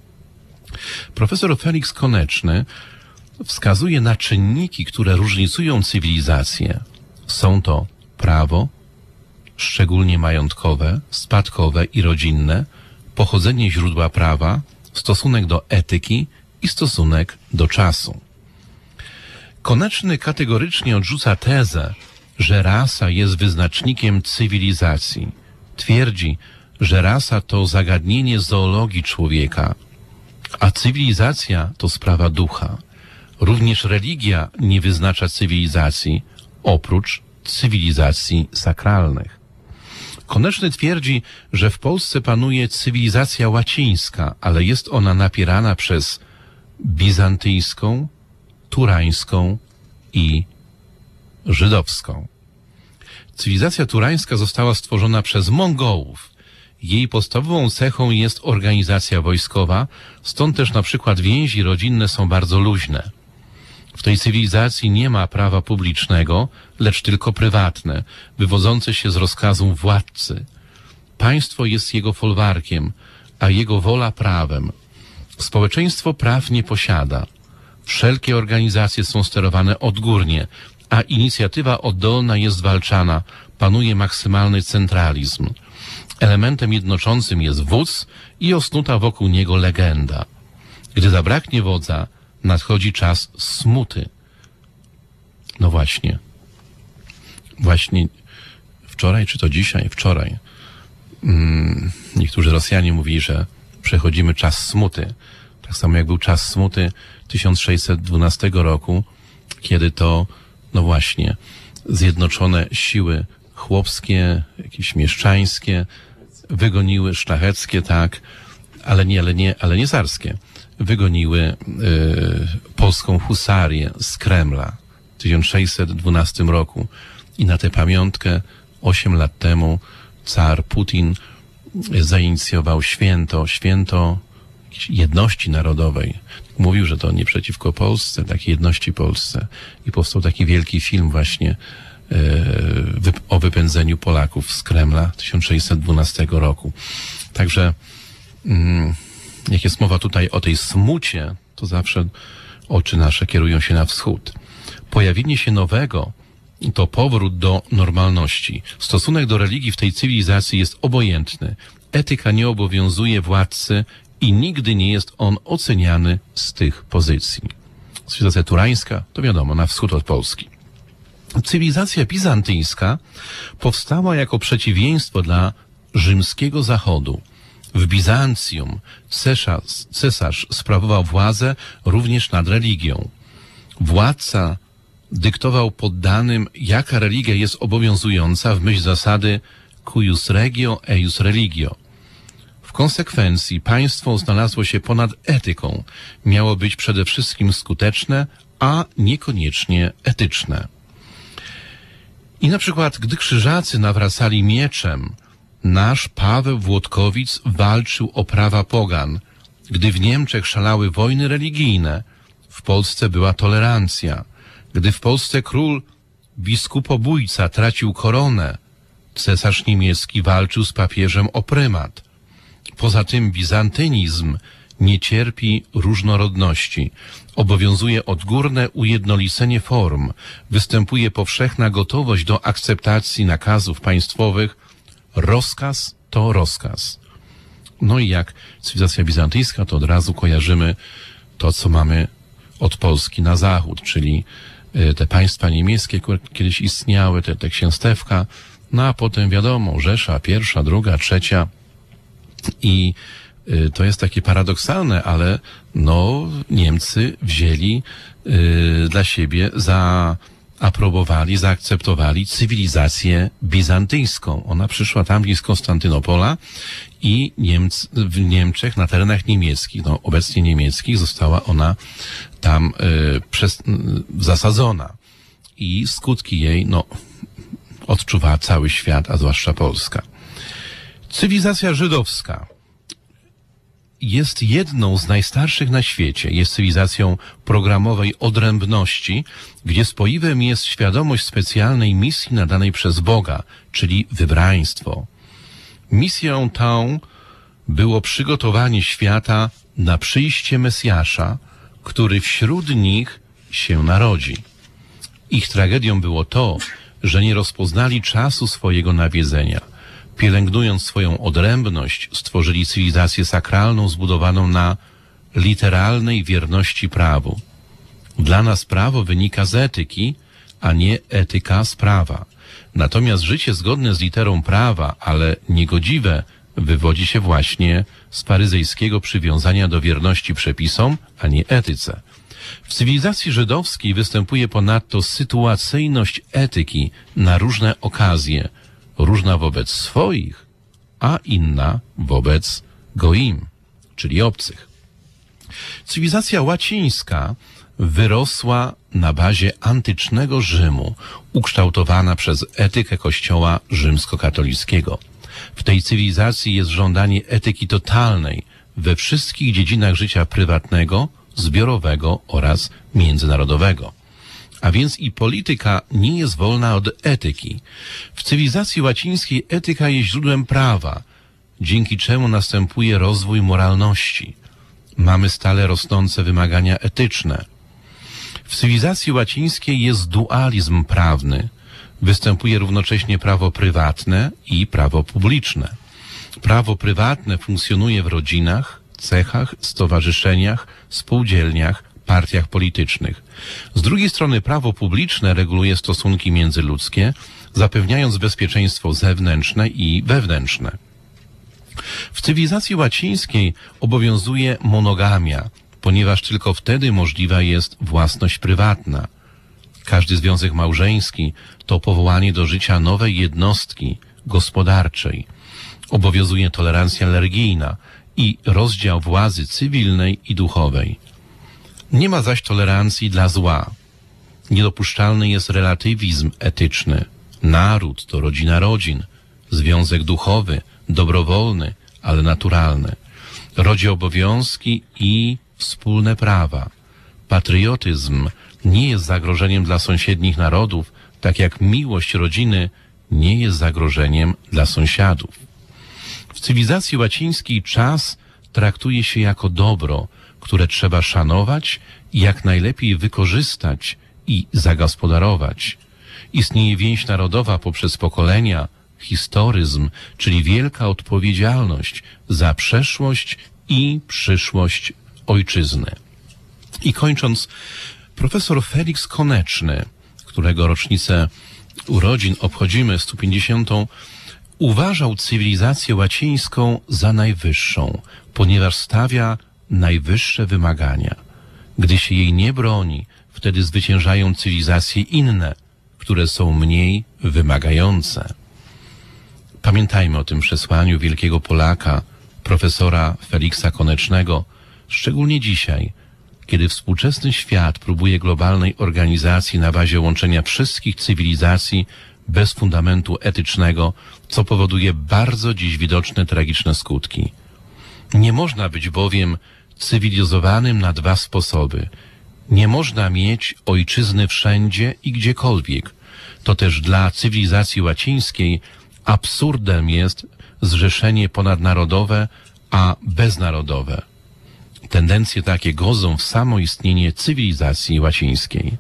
Profesor Feliks Koneczny wskazuje na czynniki, które różnicują cywilizacje. Są to prawo, szczególnie majątkowe, spadkowe i rodzinne, pochodzenie źródła prawa, stosunek do etyki i stosunek do czasu. Koneczny kategorycznie odrzuca tezę, że rasa jest wyznacznikiem cywilizacji. Twierdzi, że rasa to zagadnienie zoologii człowieka, a cywilizacja to sprawa ducha. Również religia nie wyznacza cywilizacji, oprócz cywilizacji sakralnych. Koneczny twierdzi, że w Polsce panuje cywilizacja łacińska, ale jest ona napierana przez bizantyjską, turańską i żydowską. Cywilizacja turańska została stworzona przez Mongołów. Jej podstawową cechą jest organizacja wojskowa, stąd też na przykład więzi rodzinne są bardzo luźne. W tej cywilizacji nie ma prawa publicznego, lecz tylko prywatne, wywodzące się z rozkazu władcy. Państwo jest jego folwarkiem, a jego wola prawem. Społeczeństwo praw nie posiada. Wszelkie organizacje są sterowane odgórnie, a inicjatywa oddolna jest zwalczana. Panuje maksymalny centralizm. Elementem jednoczącym jest wódz i osnuta wokół niego legenda. Gdy zabraknie wodza, nadchodzi czas smuty. No właśnie. Właśnie wczoraj, czy to dzisiaj? Wczoraj. Hmm, niektórzy Rosjanie mówili, że przechodzimy czas smuty. Tak samo jak był czas smuty tysiąc sześćset dwunastego roku, kiedy to, no właśnie, zjednoczone siły chłopskie, jakieś mieszczańskie, wygoniły, szlacheckie, tak, ale nie, ale nie, ale nie carskie, wygoniły y, polską husarię z Kremla w tysiąc sześćset dwunastym roku. I na tę pamiątkę osiem lat temu car Putin zainicjował święto, święto jedności narodowej. Mówił, że to nie przeciwko Polsce, takiej jedności Polsce. I powstał taki wielki film właśnie e, o wypędzeniu Polaków z Kremla tysiąc sześćset dwunastego roku. Także mm, jak jest mowa tutaj o tej smucie, to zawsze oczy nasze kierują się na wschód. Pojawienie się nowego to powrót do normalności. Stosunek do religii w tej cywilizacji jest obojętny. Etyka nie obowiązuje władcy i nigdy nie jest on oceniany z tych pozycji. Cywilizacja turańska, to wiadomo, na wschód od Polski. Cywilizacja bizantyjska powstała jako przeciwieństwo dla rzymskiego zachodu. W Bizancjum cesarz, cesarz sprawował władzę również nad religią. Władca dyktował poddanym, jaka religia jest obowiązująca w myśl zasady cuius regio, eius religio. W konsekwencji państwo znalazło się ponad etyką. Miało być przede wszystkim skuteczne, a niekoniecznie etyczne. I na przykład, gdy krzyżacy nawracali mieczem, nasz Paweł Włodkowic walczył o prawa pogan. Gdy w Niemczech szalały wojny religijne, w Polsce była tolerancja. Gdy w Polsce król biskupobójca tracił koronę, cesarz niemiecki walczył z papieżem o prymat. Poza tym bizantynizm nie cierpi różnorodności. Obowiązuje odgórne ujednolicenie form. Występuje powszechna gotowość do akceptacji nakazów państwowych. Rozkaz to rozkaz. No i jak cywilizacja bizantyjska, to od razu kojarzymy to, co mamy od Polski na zachód, czyli te państwa niemieckie, które kiedyś istniały, te, te księstewka, no a potem wiadomo, Rzesza, pierwsza, druga, trzecia. I y, to jest takie paradoksalne, ale no Niemcy wzięli y, dla siebie, zaaprobowali, zaakceptowali cywilizację bizantyjską. Ona przyszła tam gdzieś z Konstantynopola i Niemcy, w Niemczech, na terenach niemieckich, no obecnie niemieckich, została ona tam y, przez, y, zasadzona. I skutki jej, no, odczuwa cały świat, a zwłaszcza Polska. Cywilizacja żydowska jest jedną z najstarszych na świecie. Jest cywilizacją programowej odrębności, gdzie spoiwem jest świadomość specjalnej misji nadanej przez Boga, czyli wybraństwo. Misją tą było przygotowanie świata na przyjście Mesjasza, który wśród nich się narodzi. Ich tragedią było to, że nie rozpoznali czasu swojego nawiedzenia. Pielęgnując swoją odrębność, stworzyli cywilizację sakralną zbudowaną na literalnej wierności prawu. Dla nas prawo wynika z etyki, a nie etyka z prawa. Natomiast życie zgodne z literą prawa, ale niegodziwe, wywodzi się właśnie z faryzejskiego przywiązania do wierności przepisom, a nie etyce. W cywilizacji żydowskiej występuje ponadto sytuacyjność etyki na różne okazje, różna wobec swoich, a inna wobec goim, czyli obcych. Cywilizacja łacińska wyrosła na bazie antycznego Rzymu, ukształtowana przez etykę Kościoła rzymskokatolickiego. W tej cywilizacji jest żądanie etyki totalnej we wszystkich dziedzinach życia prywatnego, zbiorowego oraz międzynarodowego. A więc i polityka nie jest wolna od etyki. W cywilizacji łacińskiej etyka jest źródłem prawa, dzięki czemu następuje rozwój moralności. Mamy stale rosnące wymagania etyczne. W cywilizacji łacińskiej jest dualizm prawny. Występuje równocześnie prawo prywatne i prawo publiczne. Prawo prywatne funkcjonuje w rodzinach, cechach, stowarzyszeniach, spółdzielniach, partiach politycznych. Z drugiej strony prawo publiczne reguluje stosunki międzyludzkie, zapewniając bezpieczeństwo zewnętrzne i wewnętrzne. W cywilizacji łacińskiej obowiązuje monogamia, ponieważ tylko wtedy możliwa jest własność prywatna. Każdy związek małżeński to powołanie do życia nowej jednostki gospodarczej. Obowiązuje tolerancja religijna i rozdział władzy cywilnej i duchowej. Nie ma zaś tolerancji dla zła. Niedopuszczalny jest relatywizm etyczny. Naród to rodzina rodzin, związek duchowy, dobrowolny, ale naturalny. Rodzi obowiązki i wspólne prawa. Patriotyzm nie jest zagrożeniem dla sąsiednich narodów, tak jak miłość rodziny nie jest zagrożeniem dla sąsiadów. W cywilizacji łacińskiej czas traktuje się jako dobro, które trzeba szanować i jak najlepiej wykorzystać i zagospodarować. Istnieje więź narodowa poprzez pokolenia, historyzm, czyli wielka odpowiedzialność za przeszłość i przyszłość ojczyzny. I kończąc, profesor Felix Koneczny, którego rocznicę urodzin obchodzimy stu pięćdziesiątą, uważał cywilizację łacińską za najwyższą, ponieważ stawia najwyższe wymagania. Gdy się jej nie broni, wtedy zwyciężają cywilizacje inne, które są mniej wymagające. Pamiętajmy o tym przesłaniu wielkiego Polaka, profesora Feliksa Konecznego, szczególnie dzisiaj, kiedy współczesny świat próbuje globalnej organizacji na bazie łączenia wszystkich cywilizacji bez fundamentu etycznego, co powoduje bardzo dziś widoczne tragiczne skutki. Nie można być bowiem cywilizowanym na dwa sposoby. Nie można mieć ojczyzny wszędzie i gdziekolwiek. To też dla cywilizacji łacińskiej absurdem jest zrzeszenie ponadnarodowe, a beznarodowe. Tendencje takie godzą w samo istnienie cywilizacji łacińskiej.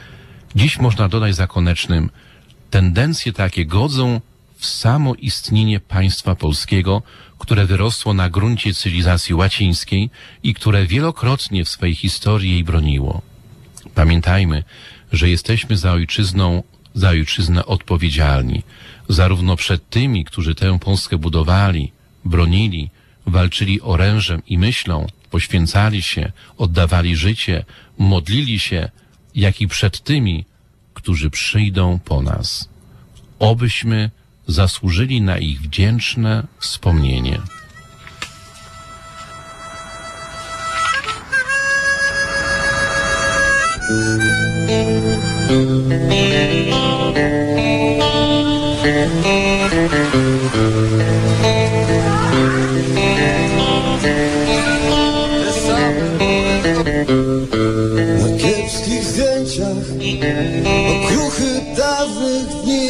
Dziś można dodać za Konecznym, tendencje takie godzą w samo istnienie państwa polskiego, które wyrosło na gruncie cywilizacji łacińskiej i które wielokrotnie w swej historii jej broniło. Pamiętajmy, że jesteśmy za ojczyzną, za ojczyznę odpowiedzialni, zarówno przed tymi, którzy tę Polskę budowali, bronili, walczyli orężem i myślą, poświęcali się, oddawali życie, modlili się, jak i przed tymi, którzy przyjdą po nas. Obyśmy zasłużyli na ich wdzięczne wspomnienie. Na kiepskich zdjęciach okruchy dawnych dni,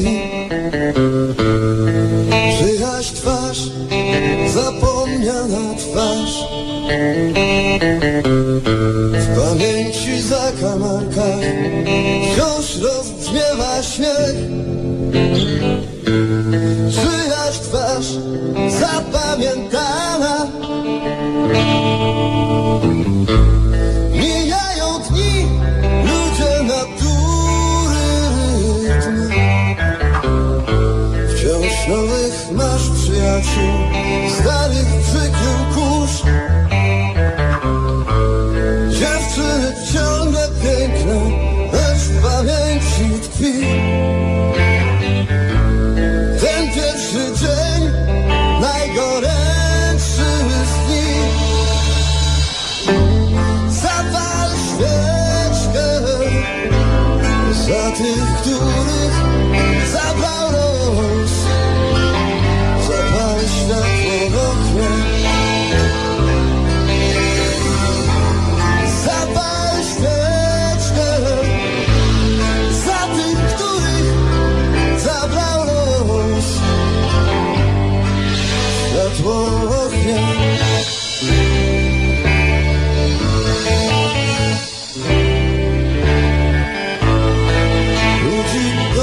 czyjaś twarz, zapomniana twarz, w pamięci zakamarkach wciąż rozbrzmiewa śmiech. Czyjaś twarz zapamiętana. Mijają dni, ludzie natury rytm. Wciąż nowych masz przyjaciół, starych przykrył kurz. Dziewczyny ciągle piękne, lecz w pamięci tkwi ten pierwszy dzień, najgorętszy z nich. Zapal świeczkę za tych, których zabrał los. Zapal światło w oknie. Zapal świeczkę za tych, których zabrał los. Światło w oknie. Ludzi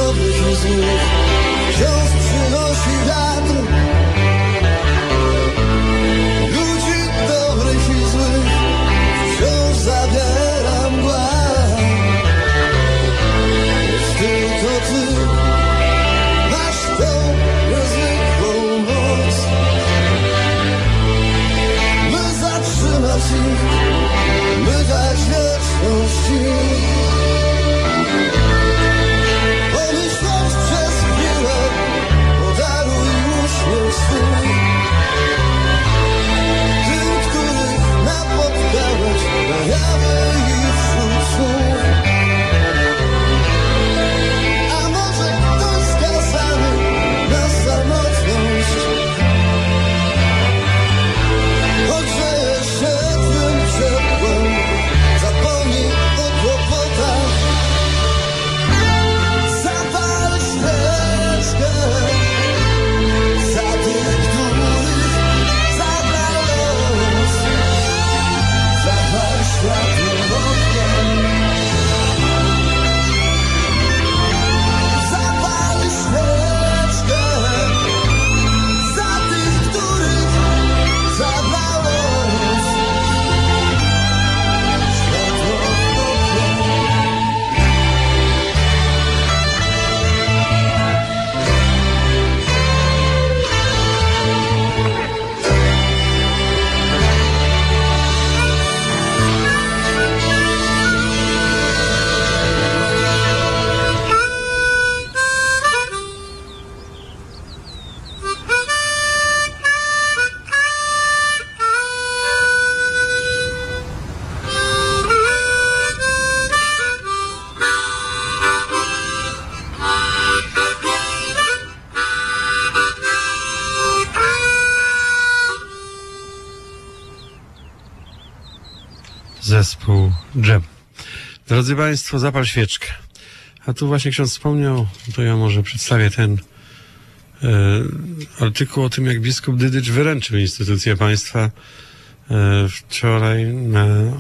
zespół Dżem. Drodzy Państwo, zapal świeczkę. A tu właśnie ksiądz wspomniał, to ja może przedstawię ten e, artykuł o tym, jak biskup Dydycz wyręczył instytucje państwa e, wczoraj na e,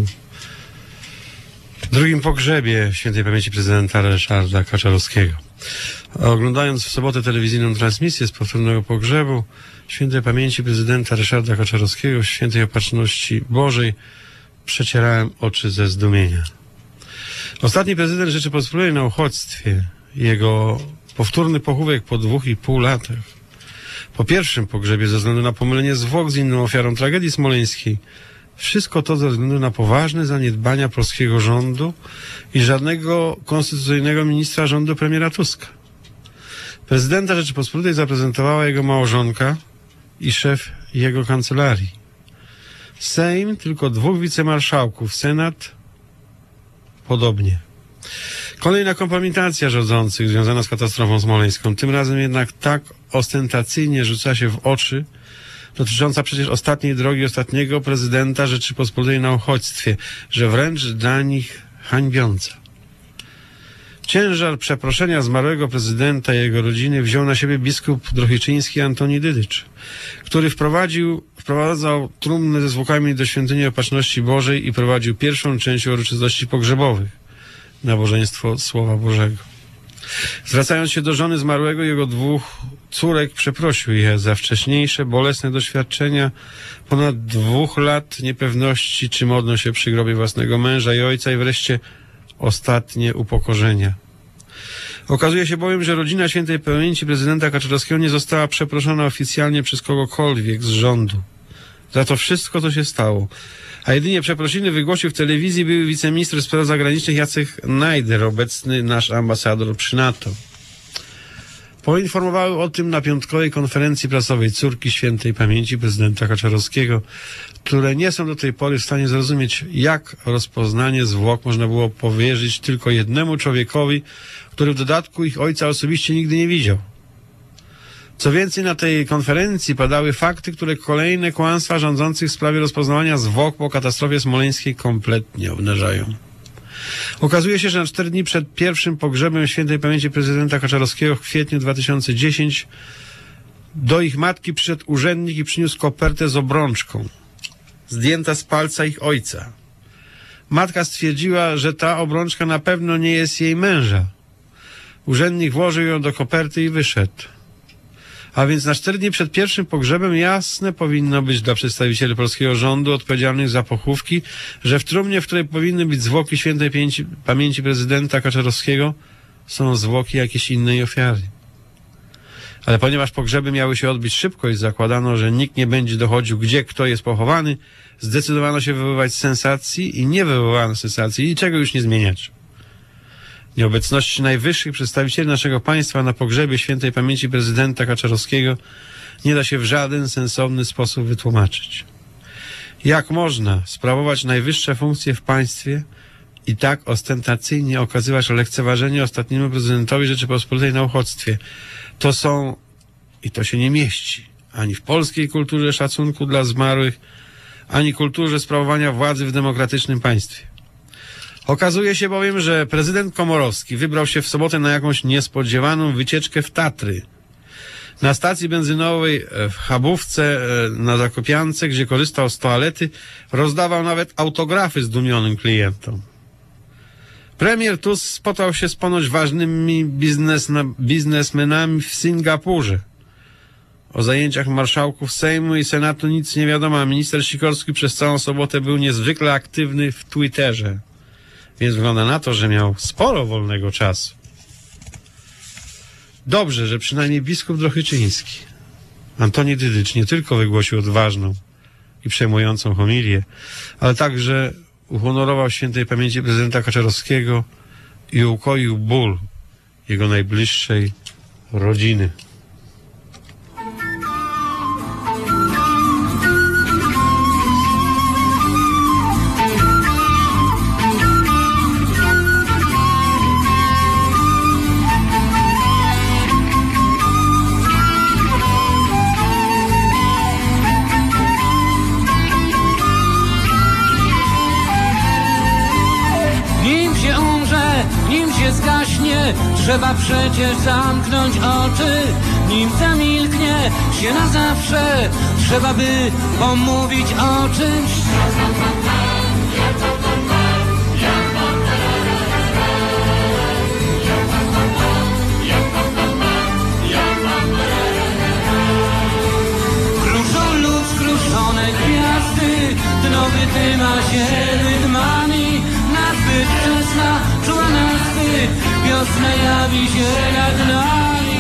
drugim pogrzebie świętej pamięci prezydenta Ryszarda Kaczorowskiego. Oglądając w sobotę telewizyjną transmisję z powtórnego pogrzebu świętej pamięci prezydenta Ryszarda Kaczorowskiego w świętej opatrzności Bożej, przecierałem oczy ze zdumienia. Ostatni prezydent Rzeczypospolitej na uchodźstwie, jego powtórny pochówek po dwóch i pół latach, po pierwszym pogrzebie ze względu na pomylenie zwłok z inną ofiarą tragedii smoleńskiej, wszystko to ze względu na poważne zaniedbania polskiego rządu i żadnego konstytucyjnego ministra rządu premiera Tuska. Prezydenta Rzeczypospolitej zaprezentowała jego małżonka i szef jego kancelarii. Sejm tylko dwóch wicemarszałków, Senat podobnie. Kolejna kompromitacja rządzących związana z katastrofą smoleńską, tym razem jednak tak ostentacyjnie rzuca się w oczy, dotycząca przecież ostatniej drogi ostatniego prezydenta Rzeczypospolitej na uchodźstwie, że wręcz dla nich hańbiąca. Ciężar przeproszenia zmarłego prezydenta i jego rodziny wziął na siebie biskup drohiczyński Antoni Dydycz, który wprowadził, wprowadzał trumnę ze zwłokami do świątyni Opatrzności Bożej i prowadził pierwszą część uroczystości pogrzebowych, nabożeństwo Słowa Bożego. Zwracając się do żony zmarłego i jego dwóch córek, przeprosił je za wcześniejsze, bolesne doświadczenia ponad dwóch lat niepewności, czy modlą się przy grobie własnego męża i ojca, i wreszcie ostatnie upokorzenia. Okazuje się bowiem, że rodzina świętej pamięci prezydenta Kaczorowskiego nie została przeproszona oficjalnie przez kogokolwiek z rządu za to wszystko, co się stało. A jedynie przeprosiny wygłosił w telewizji były wiceminister spraw zagranicznych Jacek Najder, obecny nasz ambasador przy NATO. Poinformowały o tym na piątkowej konferencji prasowej córki świętej pamięci prezydenta Kaczorowskiego, które nie są do tej pory w stanie zrozumieć, jak rozpoznanie zwłok można było powierzyć tylko jednemu człowiekowi, który w dodatku ich ojca osobiście nigdy nie widział. Co więcej, na tej konferencji padały fakty, które kolejne kłamstwa rządzących w sprawie rozpoznawania zwłok po katastrofie smoleńskiej kompletnie obnażają. Okazuje się, że na cztery dni przed pierwszym pogrzebem świętej pamięci prezydenta Kaczorowskiego w kwietniu dwa tysiące dziesiątego do ich matki przyszedł urzędnik i przyniósł kopertę z obrączką, zdjęta z palca ich ojca. Matka stwierdziła, że ta obrączka na pewno nie jest jej męża. Urzędnik włożył ją do koperty i wyszedł. A więc na cztery dni przed pierwszym pogrzebem jasne powinno być dla przedstawicieli polskiego rządu odpowiedzialnych za pochówki, że w trumnie, w której powinny być zwłoki świętej pamięci, pamięci prezydenta Kaczorowskiego, są zwłoki jakiejś innej ofiary. Ale ponieważ pogrzeby miały się odbyć szybko i zakładano, że nikt nie będzie dochodził, gdzie kto jest pochowany, zdecydowano się wywoływać sensacji i nie wywołano sensacji i niczego już nie zmieniać. Nieobecności najwyższych przedstawicieli naszego państwa na pogrzebie świętej pamięci prezydenta Kaczorowskiego nie da się w żaden sensowny sposób wytłumaczyć. Jak można sprawować najwyższe funkcje w państwie i tak ostentacyjnie okazywać lekceważenie ostatniemu prezydentowi Rzeczypospolitej na uchodźstwie? To są, i to się nie mieści, ani w polskiej kulturze szacunku dla zmarłych, ani kulturze sprawowania władzy w demokratycznym państwie. Okazuje się bowiem, że prezydent Komorowski wybrał się w sobotę na jakąś niespodziewaną wycieczkę w Tatry. Na stacji benzynowej w Chabówce na Zakopiance, gdzie korzystał z toalety, rozdawał nawet autografy zdumionym klientom. Premier Tusk spotkał się z ponoć ważnymi biznesmenami w Singapurze. O zajęciach marszałków Sejmu i Senatu nic nie wiadomo, a minister Sikorski przez całą sobotę był niezwykle aktywny w Twitterze. Więc wygląda na to, że miał sporo wolnego czasu. Dobrze, że przynajmniej biskup drohiczyński Antoni Dydycz nie tylko wygłosił odważną i przejmującą homilię, ale także uhonorował świętej pamięci prezydenta Kaczorowskiego i ukoił ból jego najbliższej rodziny. nim się zgaśnie, trzeba przecież zamknąć oczy. Nim zamilknie się na zawsze, trzeba by pomówić o czymś. Kruszą lud skruszone gwiazdy, dno wydyma się wydmami. Nazbyt wczesna, czuła nazwy, wiosna jawi się nad nami.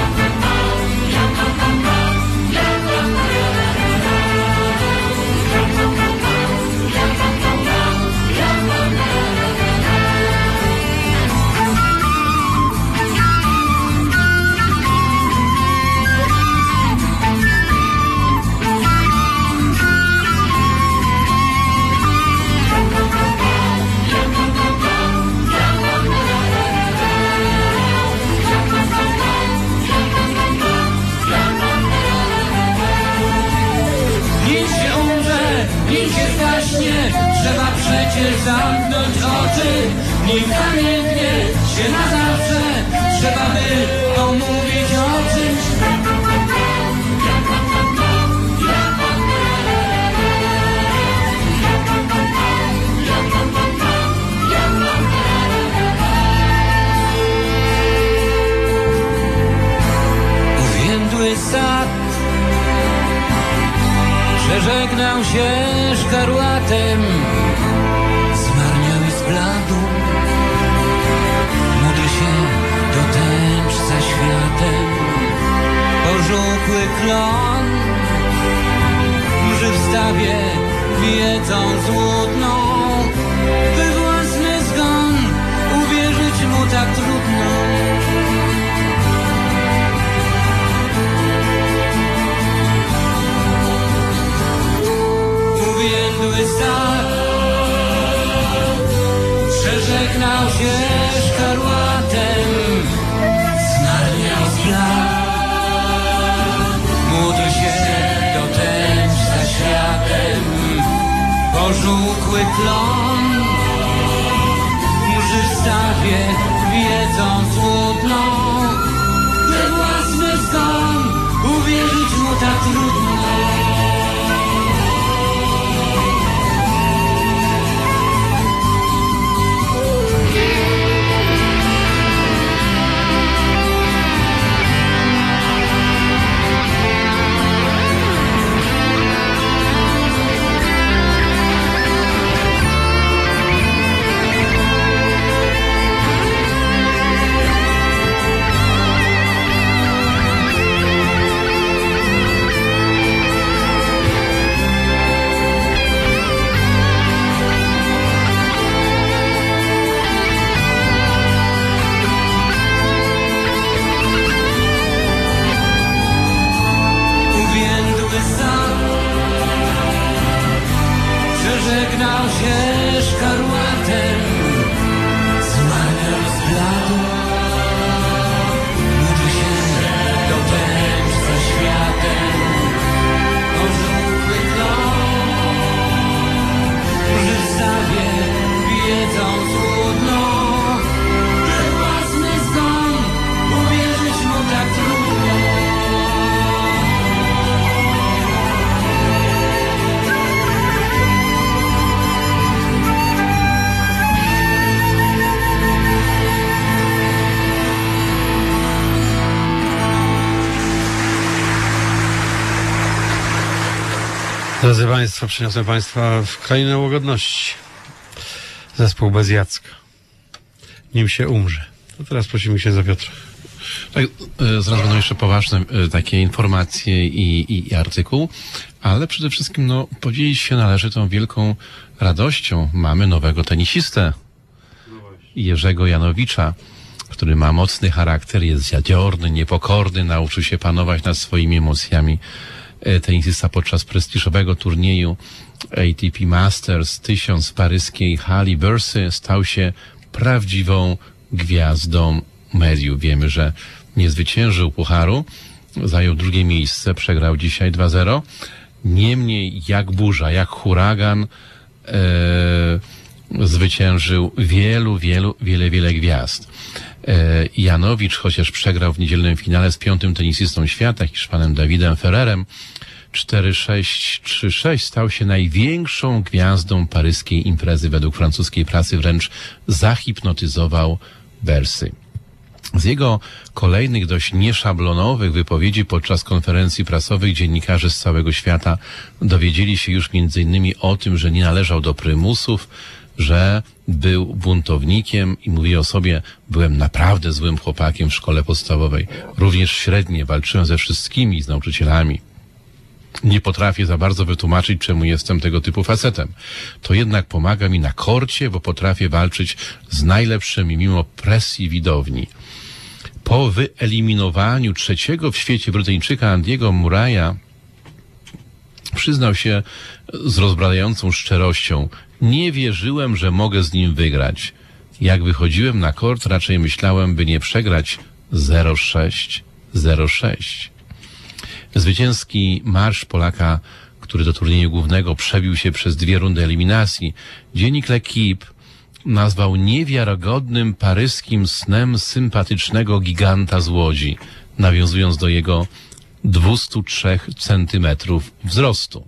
Trzeba przecież zamknąć oczy, nim zamilknie się na zawsze, trzeba by pomówić o czymś. Uwiędły sad przeżegnał się szkarłatem, zmarniały zbladł, módl się do tęcz za światem. Pożółkły klon mży w stawie wiedzą złudną, we własny zgon uwierzyć mu tak trudno. Uwiędły sad przeżegnał się szkarłatem, zmarniał zbladł, módl się do tęcz za światem. Pożółkły klon mży w stawie wiedzą złudną, we własny zgon uwierzyć mu tak trudno. Przeżegnał się szkarłatem, zmarniał zbladł, módl się do tęcz za światem. Pożółkły klon mży w stawie wiedzą złudną, we własny zgon uwierzyć mu tak trudno. Drodzy Państwo, przyniosłem Państwa w krainę łagodności. Zespół Bez Jacka. Nim się umrze. To teraz prosimy księdza Piotra. Tak, e, zaraz będą jeszcze poważne e, takie informacje i, i, i artykuł, ale przede wszystkim no, podzielić się należy tą wielką radością. Mamy nowego tenisistę, Jerzego Janowicza, który ma mocny charakter, jest zadziorny, niepokorny, nauczył się panować nad swoimi emocjami. Tenisista podczas prestiżowego turnieju A T P Masters tysiąc w paryskiej hali Bercy stał się prawdziwą gwiazdą mediów. Wiemy, że nie zwyciężył pucharu, zajął drugie miejsce, przegrał dzisiaj dwa zero. Niemniej jak burza, jak huragan, e, zwyciężył wielu, wielu, wiele, wiele gwiazd. Janowicz, chociaż przegrał w niedzielnym finale z piątym tenisistą świata, Hiszpanem Davidem Ferrerem, cztery sześć trzy sześć, stał się największą gwiazdą paryskiej imprezy. Według francuskiej prasy wręcz zahipnotyzował Bercy. Z jego kolejnych dość nieszablonowych wypowiedzi podczas konferencji prasowych dziennikarze z całego świata dowiedzieli się już między innymi o tym, że nie należał do prymusów, że był buntownikiem i mówi o sobie: byłem naprawdę złym chłopakiem w szkole podstawowej. Również średnie, walczyłem ze wszystkimi, z nauczycielami. Nie potrafię za bardzo wytłumaczyć, czemu jestem tego typu facetem. To jednak pomaga mi na korcie, bo potrafię walczyć z najlepszymi mimo presji widowni. Po wyeliminowaniu trzeciego w świecie Brytyjczyka Andiego Murraya przyznał się z rozbrajającą szczerością: nie wierzyłem, że mogę z nim wygrać. Jak wychodziłem na kort, raczej myślałem, by nie przegrać zero sześć zero sześć. Zwycięski marsz Polaka, który do turnieju głównego przebił się przez dwie rundy eliminacji, dziennik L'Équipe nazwał niewiarygodnym paryskim snem sympatycznego giganta z Łodzi, nawiązując do jego dwustu trzech centymetrów wzrostu.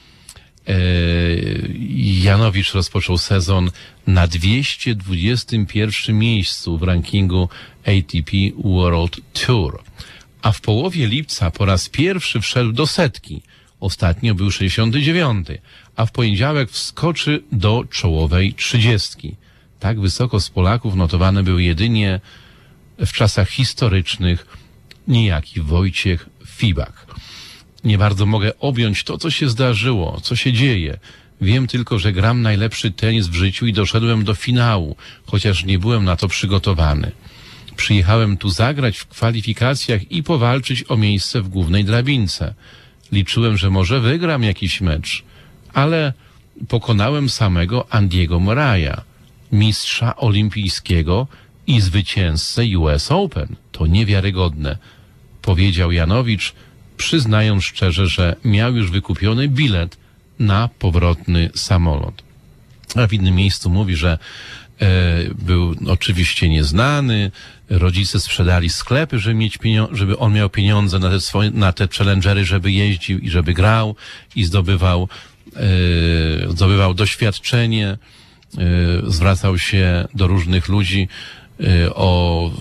Janowicz rozpoczął sezon na dwieście dwudziestym pierwszym miejscu w rankingu A T P World Tour, a w połowie lipca po raz pierwszy wszedł do setki. Ostatnio był sześćdziesiąty dziewiąty, a w poniedziałek wskoczy do czołowej trzydziestki. Tak wysoko z Polaków notowany był jedynie w czasach historycznych niejaki Wojciech Fibak. Nie bardzo mogę objąć to, co się zdarzyło, co się dzieje. Wiem tylko, że gram najlepszy tenis w życiu i doszedłem do finału, chociaż nie byłem na to przygotowany. Przyjechałem tu zagrać w kwalifikacjach i powalczyć o miejsce w głównej drabince. Liczyłem, że może wygram jakiś mecz, ale pokonałem samego Andiego Murraya, mistrza olimpijskiego i zwycięzcę U S Open. To niewiarygodne, powiedział Janowicz, przyznając szczerze, że miał już wykupiony bilet na powrotny samolot. A w innym miejscu mówi, że e, był oczywiście nieznany, rodzice sprzedali sklepy, żeby, mieć pienio- żeby on miał pieniądze na te, swoje, na te challengery, żeby jeździł i żeby grał i zdobywał, e, zdobywał doświadczenie, e, zwracał się do różnych ludzi e, o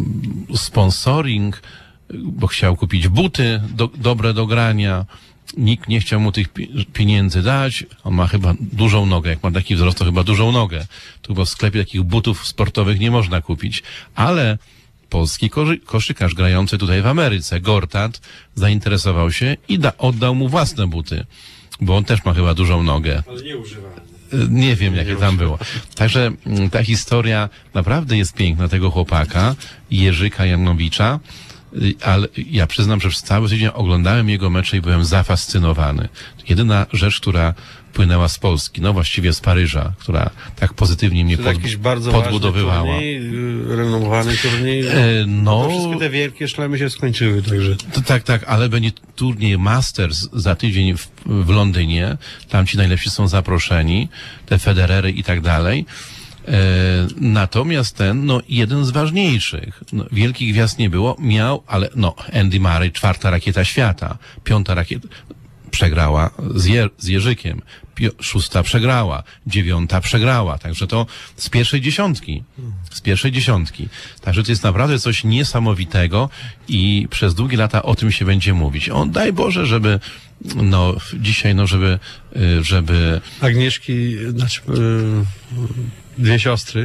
sponsoring, bo chciał kupić buty do, dobre do grania. Nikt nie chciał mu tych pieniędzy dać. On ma chyba dużą nogę. Jak ma taki wzrost, to chyba dużą nogę. Tu bo w sklepie takich butów sportowych nie można kupić. Ale polski koszy- koszykarz grający tutaj w Ameryce, Gortat, zainteresował się i da, oddał mu własne buty. Bo on też ma chyba dużą nogę. Ale nie używałem. Nie wiem, jakie tam było. Także ta historia naprawdę jest piękna tego chłopaka, Jerzyka Janowicza. Ale ja przyznam, że przez cały tydzień oglądałem jego mecze i byłem zafascynowany. Jedyna rzecz, która płynęła z Polski, no właściwie z Paryża, która tak pozytywnie mnie pod, jakiś bardzo podbudowywała. Turniej, renomowany turniej. E, no, wszystkie te wielkie szlemy się skończyły, także. To, tak, tak, ale będzie turniej Masters za tydzień w, w Londynie. Tam ci najlepsi są zaproszeni, te Federery i tak dalej. E, natomiast ten, no, jeden z ważniejszych, no, wielkich gwiazd nie było, miał, ale, no, Andy Murray, czwarta rakieta świata, piąta rakieta, przegrała z, Je, z Jerzykiem, Pio, szósta przegrała, dziewiąta przegrała, także to z pierwszej dziesiątki, z pierwszej dziesiątki. Także to jest naprawdę coś niesamowitego i przez długie lata o tym się będzie mówić. O, daj Boże, żeby, no, dzisiaj, no, żeby, żeby... Agnieszki, znaczy, yy, dwie siostry,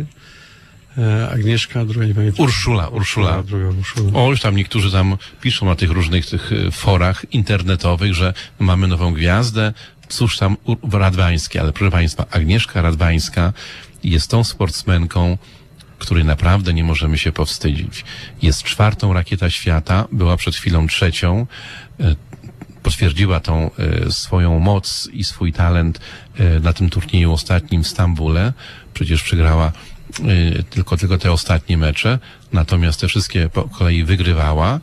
e, Agnieszka, druga nie pamiętam. Urszula, Urszula. Druga, Urszula. O, już tam niektórzy tam piszą na tych różnych tych forach internetowych, że mamy nową gwiazdę. Cóż tam Radwańskie, ale proszę Państwa, Agnieszka Radwańska jest tą sportsmenką, której naprawdę nie możemy się powstydzić. Jest czwartą rakieta świata, była przed chwilą trzecią. Potwierdziła tą e, swoją moc i swój talent e, na tym turnieju ostatnim w Stambule. Przecież przegrała e, tylko, tylko te ostatnie mecze, natomiast te wszystkie po kolei wygrywała.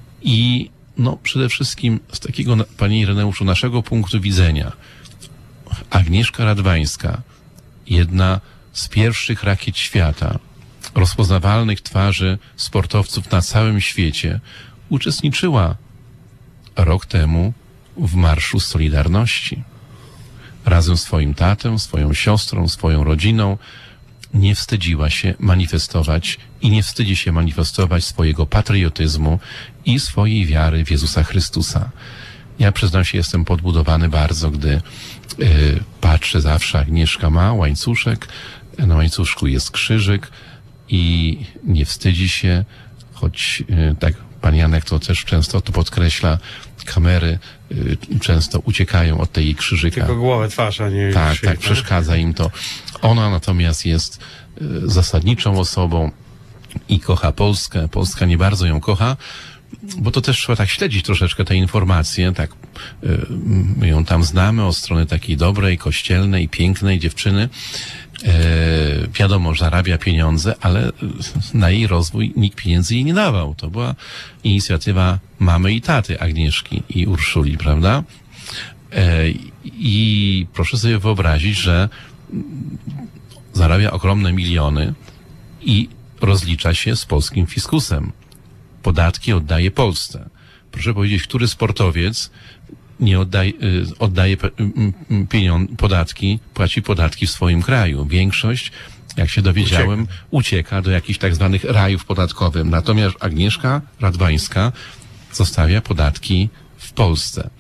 I no przede wszystkim z takiego, Panie Ireneuszu, naszego punktu widzenia, Agnieszka Radwańska, jedna z pierwszych rakiet świata, rozpoznawalnych twarzy sportowców na całym świecie, uczestniczyła rok temu w Marszu Solidarności. Razem z swoim tatą, swoją siostrą, swoją rodziną nie wstydziła się manifestować i nie wstydzi się manifestować swojego patriotyzmu i swojej wiary w Jezusa Chrystusa. Ja przyznam się, jestem podbudowany bardzo, gdy y, patrzę zawsze, Agnieszka ma łańcuszek, na łańcuszku jest krzyżyk i nie wstydzi się, choć y, tak pan Janek to też często to podkreśla, kamery y, często uciekają od tej krzyżyka. Tylko głowę, twarz, a nie Tak, szyję, tak, przeszkadza im to. Ona natomiast jest y, zasadniczą osobą i kocha Polskę. Polska nie bardzo ją kocha, bo to też trzeba tak śledzić troszeczkę te informacje, tak, y, my ją tam znamy od strony takiej dobrej, kościelnej, pięknej dziewczyny. E, wiadomo, że zarabia pieniądze, ale na jej rozwój nikt pieniędzy jej nie dawał. To była inicjatywa mamy i taty Agnieszki i Urszuli, prawda? E, I proszę sobie wyobrazić, że zarabia ogromne miliony i rozlicza się z polskim fiskusem. Podatki oddaje Polsce. Proszę powiedzieć, który sportowiec nie oddaje, oddaje pieniądze, podatki, płaci podatki w swoim kraju. Większość, jak się dowiedziałem, ucieka, ucieka do jakichś tak zwanych rajów podatkowych. Natomiast Agnieszka Radwańska zostawia podatki w Polsce.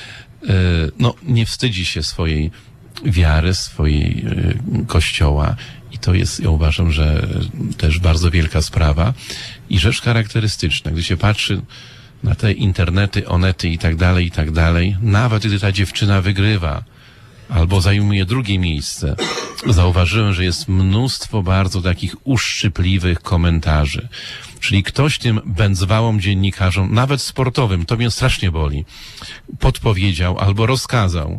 No, nie wstydzi się swojej wiary, swojej kościoła i to jest, ja uważam, że też bardzo wielka sprawa i rzecz charakterystyczna. Gdy się patrzy na te internety, onety i tak dalej, i tak dalej, nawet gdy ta dziewczyna wygrywa albo zajmuje drugie miejsce, zauważyłem, że jest mnóstwo bardzo takich uszczypliwych komentarzy. Czyli ktoś tym będzwałom dziennikarzom, nawet sportowym, to mnie strasznie boli, podpowiedział albo rozkazał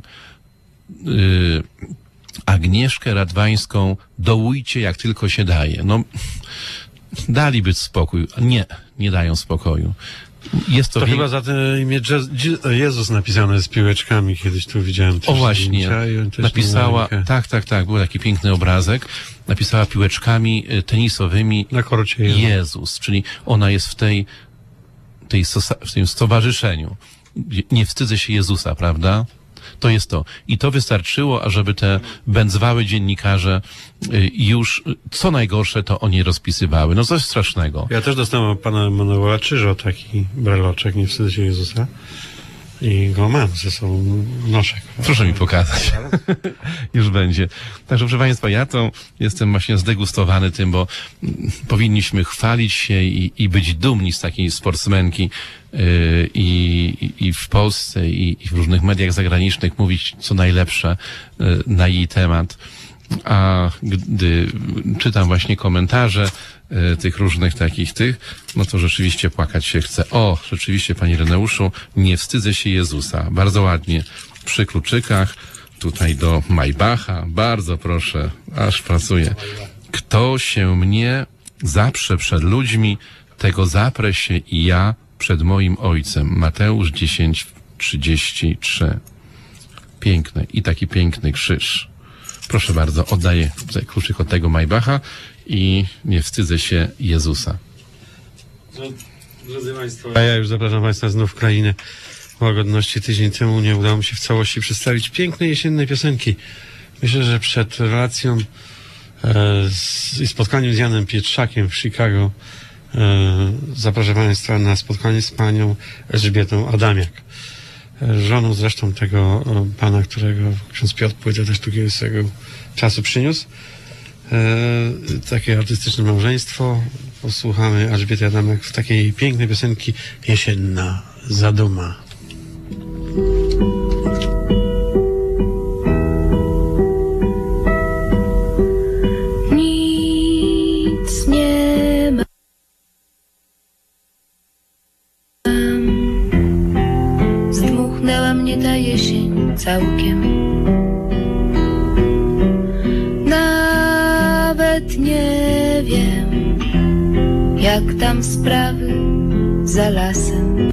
yy, Agnieszkę Radwańską dołujcie jak tylko się daje. No, daliby spokój. Nie, nie dają spokoju. Jest to to wie... chyba za to imię Je- Jezus napisane z piłeczkami, kiedyś tu widziałem. O właśnie, napisała, tak, tak, tak, był taki piękny obrazek, napisała piłeczkami tenisowymi na korcie Jezus. Jezus, czyli ona jest w tej, tej sosa- w tym stowarzyszeniu. Nie wstydzę się Jezusa, prawda? To jest to. I to wystarczyło, ażeby te będzwały dziennikarze już, co najgorsze, to o niej rozpisywały. No coś strasznego. Ja też dostałem od pana Manuela Czyżo taki breloczek, nie wstydzę się Jezusa. I go mam ze sobą, noszę. Proszę mi pokazać. Już będzie. Także, proszę państwa, ja to jestem właśnie zdegustowany tym, bo powinniśmy chwalić się i, i być dumni z takiej sportsmenki yy, i, i w Polsce i, i w różnych mediach zagranicznych mówić co najlepsze yy, na jej temat. A gdy czytam właśnie komentarze y, tych różnych takich tych, no to rzeczywiście płakać się chce. O, rzeczywiście, panie Ireneuszu, nie wstydzę się Jezusa. Bardzo ładnie przy kluczykach, tutaj do Maybacha, bardzo proszę, aż pracuje. Kto się mnie zaprze przed ludźmi, tego zaprę się i ja przed moim Ojcem. Mateusz dziesięć trzydzieści trzy. Piękny i taki piękny krzyż. Proszę bardzo, oddaję tutaj kluczyk od tego Maybacha i nie wstydzę się Jezusa. Drodzy Państwo, a ja już zapraszam Państwa znów w krainę łagodności. Tydzień temu nie udało mi się w całości przedstawić pięknej jesiennej piosenki. Myślę, że przed relacją e, z, i spotkaniem z Janem Pietrzakiem w Chicago e, zapraszam Państwa na spotkanie z panią Elżbietą Adamiak. Żoną zresztą tego pana, którego ksiądz Piotr Płytę też tu kiedyś swego czasu przyniósł. E, takie artystyczne małżeństwo. Posłuchamy Elżbiety Adamek w takiej pięknej piosenki Jesienna zaduma. Nic nie ma. Zdmuchnęła mnie ta jesień całkiem. Nawet nie wiem, jak tam sprawy za lasem.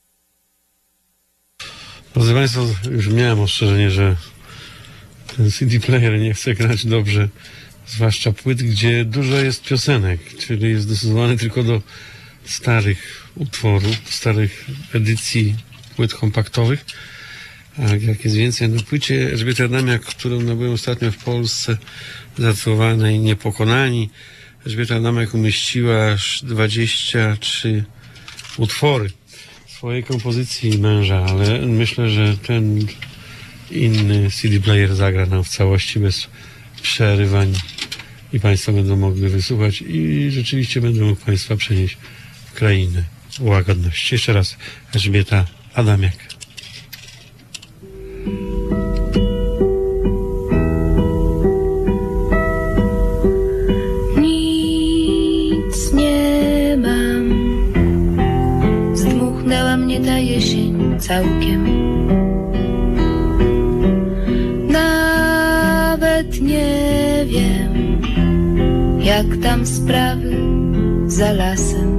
Drodzy Państwo, już miałem ostrzeżenie, że ten C D player nie chce grać dobrze zwłaszcza płyt, gdzie dużo jest piosenek, czyli jest dostosowany tylko do starych utworów, starych edycji płyt kompaktowych. A jak jest więcej na płycie Elżbiety Adamiak, którą nabyłem ostatnio w Polsce, Zacłowane i Niepokonani, Elżbieta Adamiak umieściła aż dwadzieścia trzy utwory swojej kompozycji męża, ale myślę, że ten inny C D player zagra nam w całości bez przerywań i Państwo będą mogli wysłuchać i rzeczywiście będę mógł Państwa przenieść w krainę łagodności. Jeszcze raz Elżbieta Adamiak. Nic nie mam, zdmuchnęła mnie ta jesień całkiem. Nawet nie wiem, jak tam sprawy za lasem.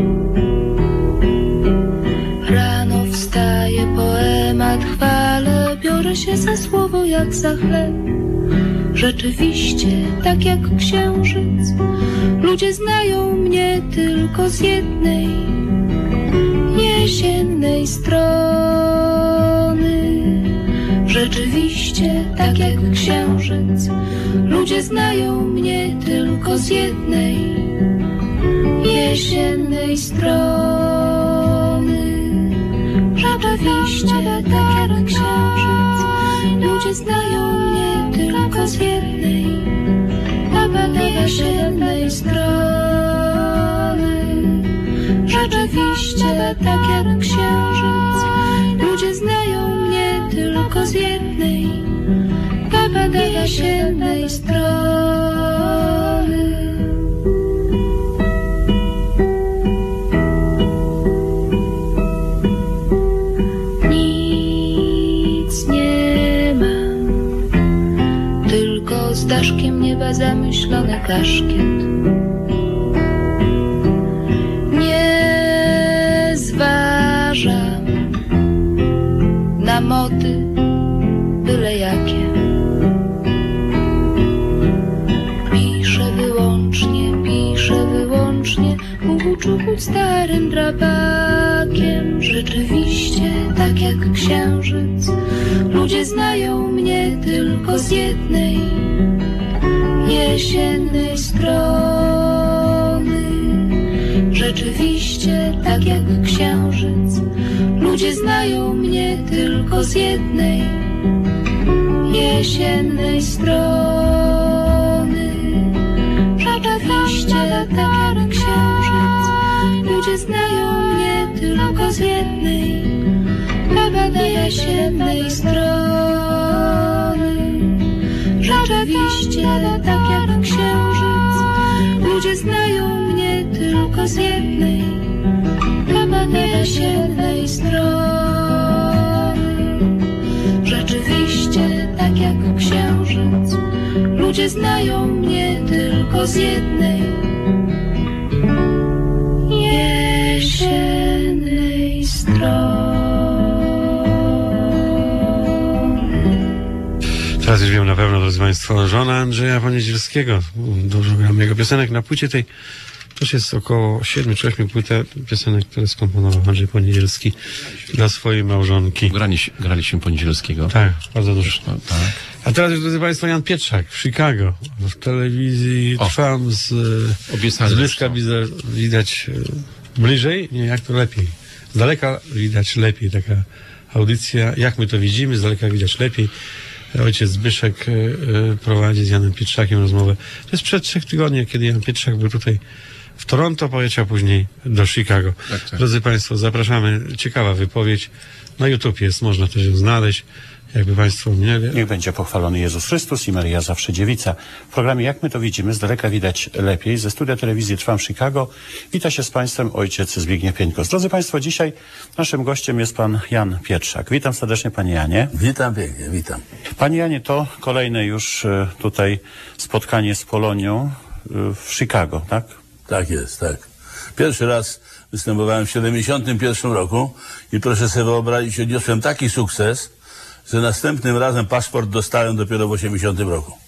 Rano wstaję, poemat chwalę, biorę się za słowo jak za chleb. Rzeczywiście, tak jak księżyc, ludzie znają mnie tylko z jednej jesiennej strony. Rzeczywiście, tak jak księżyc, ludzie znają mnie tylko z jednej jesiennej strony. Rzeczywiście, tak jak księżyc, ludzie znają mnie tylko z jednej jesiennej strony. Rzeczywiście, tak jak księżyc, ludzie znają mnie tylko z jednej jesiennej strony. Nic nie mam, tylko z daszkiem nieba zamyślony kaszkiet. Nie zważam na moty byle jakie. Piszę wyłącznie, piszę wyłącznie, uczuć starym drapakiem. Rzeczywiście, tak jak księżyc, ludzie znają mnie tylko z jednej jesiennej strony. Rzeczywiście, tak jak księżyc, ludzie znają mnie tylko z jednej jesiennej strony. Rzeczywiście, tak jak księżyc, ludzie znają mnie tylko z jednej jesiennej strony. Rzeczywiście, tak jak księżyc, ludzie znają mnie tylko z jednej jesiennej strony. Rzeczywiście, tak jak księżyc, ludzie znają mnie tylko z jednej jesiennej strony. Teraz już wiem na pewno, drodzy Państwo, żona Andrzeja Poniedzielskiego. Dużo gram jego piosenek na płycie tej. Też jest około siedmiu czy ośmiu płyt piosenek, które skomponował Andrzej Poniedzielski dla swojej małżonki. Grali, graliśmy Poniedzielskiego. Tak, bardzo dużo. No, tak. A teraz już, drodzy Państwo, Jan Pietrzak w Chicago. W telewizji O, trwam z, z bliska widać, widać bliżej, nie, jak to lepiej. Z daleka widać lepiej, taka audycja. Jak my to widzimy, z daleka widać lepiej. Ojciec Zbyszek y, y, prowadzi z Janem Pietrzakiem rozmowę. To jest przed trzech tygodni, kiedy Jan Pietrzak był tutaj w Toronto, poleciał później do Chicago. Tak, tak. Drodzy Państwo, zapraszamy. Ciekawa wypowiedź. Na YouTube jest, można też ją znaleźć. Jakby Państwo nie wie. Niech będzie pochwalony Jezus Chrystus i Maryja zawsze dziewica. W programie Jak my to widzimy, z daleka widać lepiej. Ze studia telewizji Trwam w Chicago. Wita się z Państwem ojciec Zbigniew Pieńkos. Drodzy Państwo, dzisiaj naszym gościem jest pan Jan Pietrzak. Witam serdecznie, panie Janie. Witam pięknie, witam. Panie Janie, to kolejne już tutaj spotkanie z Polonią w Chicago, tak? Tak jest, tak. Pierwszy raz występowałem w siedemdziesiątym pierwszym roku i proszę sobie wyobrazić, odniosłem taki sukces, że następnym razem paszport dostałem dopiero w osiemdziesiątym roku.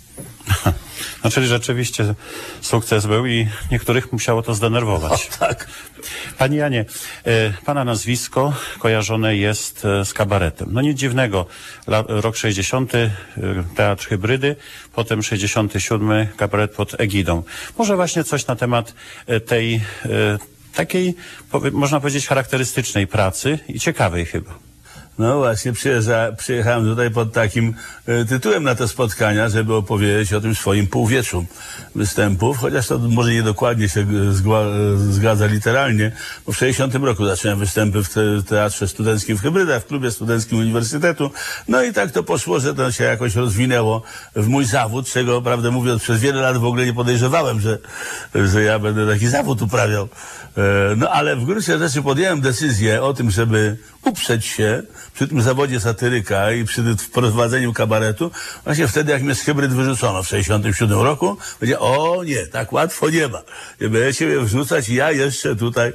No czyli rzeczywiście sukces był i niektórych musiało to zdenerwować. O, tak. Panie Janie, e, pana nazwisko kojarzone jest e, z kabaretem. No nic dziwnego. La, rok sześćdziesiąty, e, Teatr Hybrydy, potem sześćdziesiąty siódmy, kabaret pod egidą. Może właśnie coś na temat e, tej e, takiej, powie, można powiedzieć, charakterystycznej pracy i ciekawej chyba. No właśnie, przyjeżdża, przyjechałem tutaj pod takim y, tytułem na te spotkania, żeby opowiedzieć o tym swoim półwieczu występów, chociaż to może niedokładnie się zgła, zgadza literalnie, bo w sześćdziesiątym roku zacząłem występy w, te, w Teatrze Studenckim w Hybrydach, w klubie studenckim Uniwersytetu. No i tak to poszło, że to się jakoś rozwinęło w mój zawód, czego, prawdę mówiąc, przez wiele lat w ogóle nie podejrzewałem, że, że ja będę taki zawód uprawiał. E, no ale w gruncie rzeczy podjąłem decyzję o tym, żeby uprzeć się przy tym zawodzie satyryka i przy wprowadzeniu kabaretu, właśnie wtedy, jak mnie z Hybryd wyrzucono w sześćdziesiątym siódmym roku, powiedziałem, o nie, tak łatwo nie ma. Nie będziecie mnie wrzucać i ja jeszcze tutaj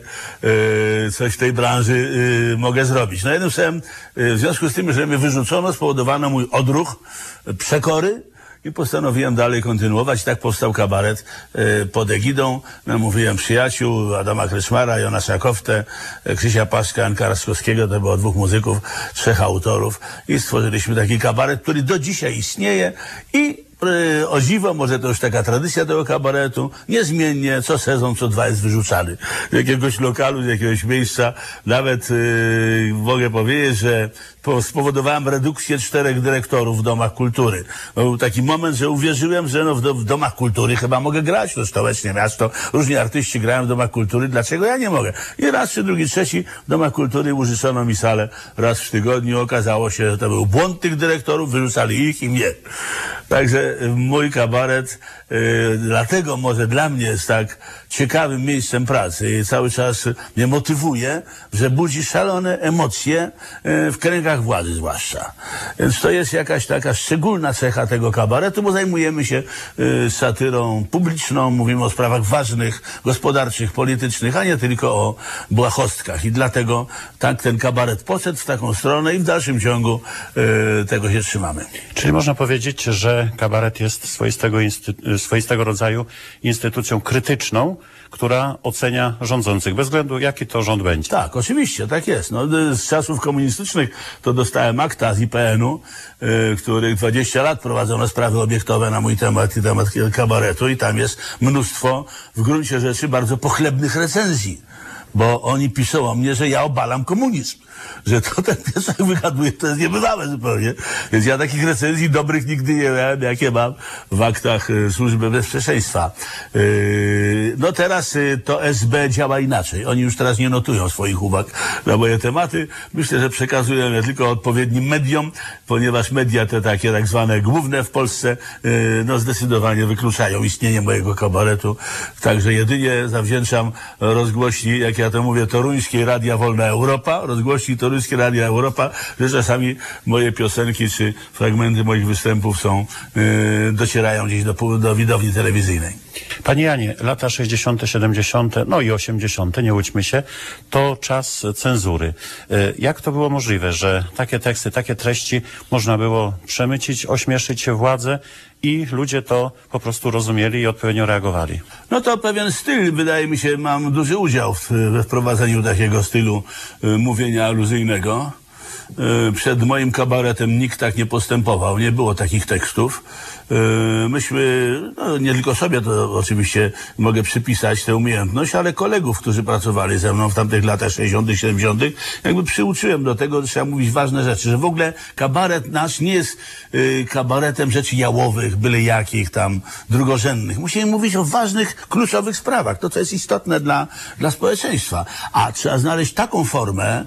e, coś w tej branży e, mogę zrobić. No jednym słowem, e, w związku z tym, że mnie wyrzucono, spowodowano mój odruch e, przekory, i postanowiłem dalej kontynuować. Tak powstał kabaret y, pod egidą. Namówiłem przyjaciół, Adama Kreczmara, Jona Szakowtę, Krzysia Paszka, Janka Raskowskiego. To było dwóch muzyków, trzech autorów. I stworzyliśmy taki kabaret, który do dzisiaj istnieje i y, o dziwo, może to już taka tradycja tego kabaretu, niezmiennie co sezon, co dwa jest wyrzucany z jakiegoś lokalu, z jakiegoś miejsca. Nawet y, mogę powiedzieć, że spowodowałem redukcję czterech dyrektorów w domach kultury. No, był taki moment, że uwierzyłem, że no w, do, w domach kultury chyba mogę grać, to stołeczne miasto, różni artyści grają w domach kultury, dlaczego ja nie mogę? I raz, czy drugi, trzeci w domach kultury użyczono mi salę raz w tygodniu. Okazało się, że to był błąd tych dyrektorów, wyrzucali ich i mnie. Także mój kabaret, yy, dlatego może dla mnie jest tak ciekawym miejscem pracy i cały czas mnie motywuje, że budzi szalone emocje yy, w kręgach władzy zwłaszcza. Więc to jest jakaś taka szczególna cecha tego kabaretu, bo zajmujemy się y, satyrą publiczną, mówimy o sprawach ważnych, gospodarczych, politycznych, a nie tylko o błahostkach. I dlatego tak ten kabaret poszedł w taką stronę i w dalszym ciągu y, tego się trzymamy. Czyli można powiedzieć, że kabaret jest swoistego, insty- swoistego rodzaju instytucją krytyczną, która ocenia rządzących, bez względu jaki to rząd będzie. Tak, oczywiście, tak jest. No, z czasów komunistycznych to dostałem akta z I P N-u, yy, których dwadzieścia lat prowadzono sprawy obiektowe na mój temat i temat kabaretu i tam jest mnóstwo w gruncie rzeczy bardzo pochlebnych recenzji, bo oni piszą o mnie, że ja obalam komunizm. Że to ten piesek wygaduje, to jest niebywałe zupełnie. Więc ja takich recenzji dobrych nigdy nie miałem, jakie mam w aktach y, Służby Bezpieczeństwa. Yy, no teraz y, to S B działa inaczej. Oni już teraz nie notują swoich uwag na moje tematy. Myślę, że przekazują je tylko odpowiednim mediom, ponieważ media te takie tak zwane główne w Polsce y, no zdecydowanie wykluczają istnienie mojego kabaretu. Także jedynie zawdzięczam rozgłośni, jak ja to mówię, toruńskiej Radia Wolna Europa, rozgłośni Toruńskie Radia Europa, że czasami moje piosenki czy fragmenty moich występów są, yy, docierają gdzieś do, do widowni telewizyjnej. Panie Janie, lata sześćdziesiąte, siedemdziesiąte, no i osiemdziesiąte, nie łudźmy się, to czas cenzury. Yy, jak to było możliwe, że takie teksty, takie treści można było przemycić, ośmieszyć się władzę i ludzie to po prostu rozumieli i odpowiednio reagowali? No to pewien styl, wydaje mi się, mam duży udział w, we wprowadzeniu takiego stylu y, mówienia aluzyjnego. Y, przed moim kabaretem nikt tak nie postępował, nie było takich tekstów. Y, myśmy, no nie tylko sobie to oczywiście mogę przypisać tę umiejętność, ale kolegów, którzy pracowali ze mną w tamtych latach sześćdziesiątych, siedemdziesiątych, jakby przyuczyłem do tego, że trzeba mówić ważne rzeczy, że w ogóle kabaret nasz nie jest y, kabaretem rzeczy jałowych, byle jakich tam, drugorzędnych. Musimy mówić o ważnych, kluczowych sprawach, to co jest istotne dla, dla społeczeństwa. A trzeba znaleźć taką formę,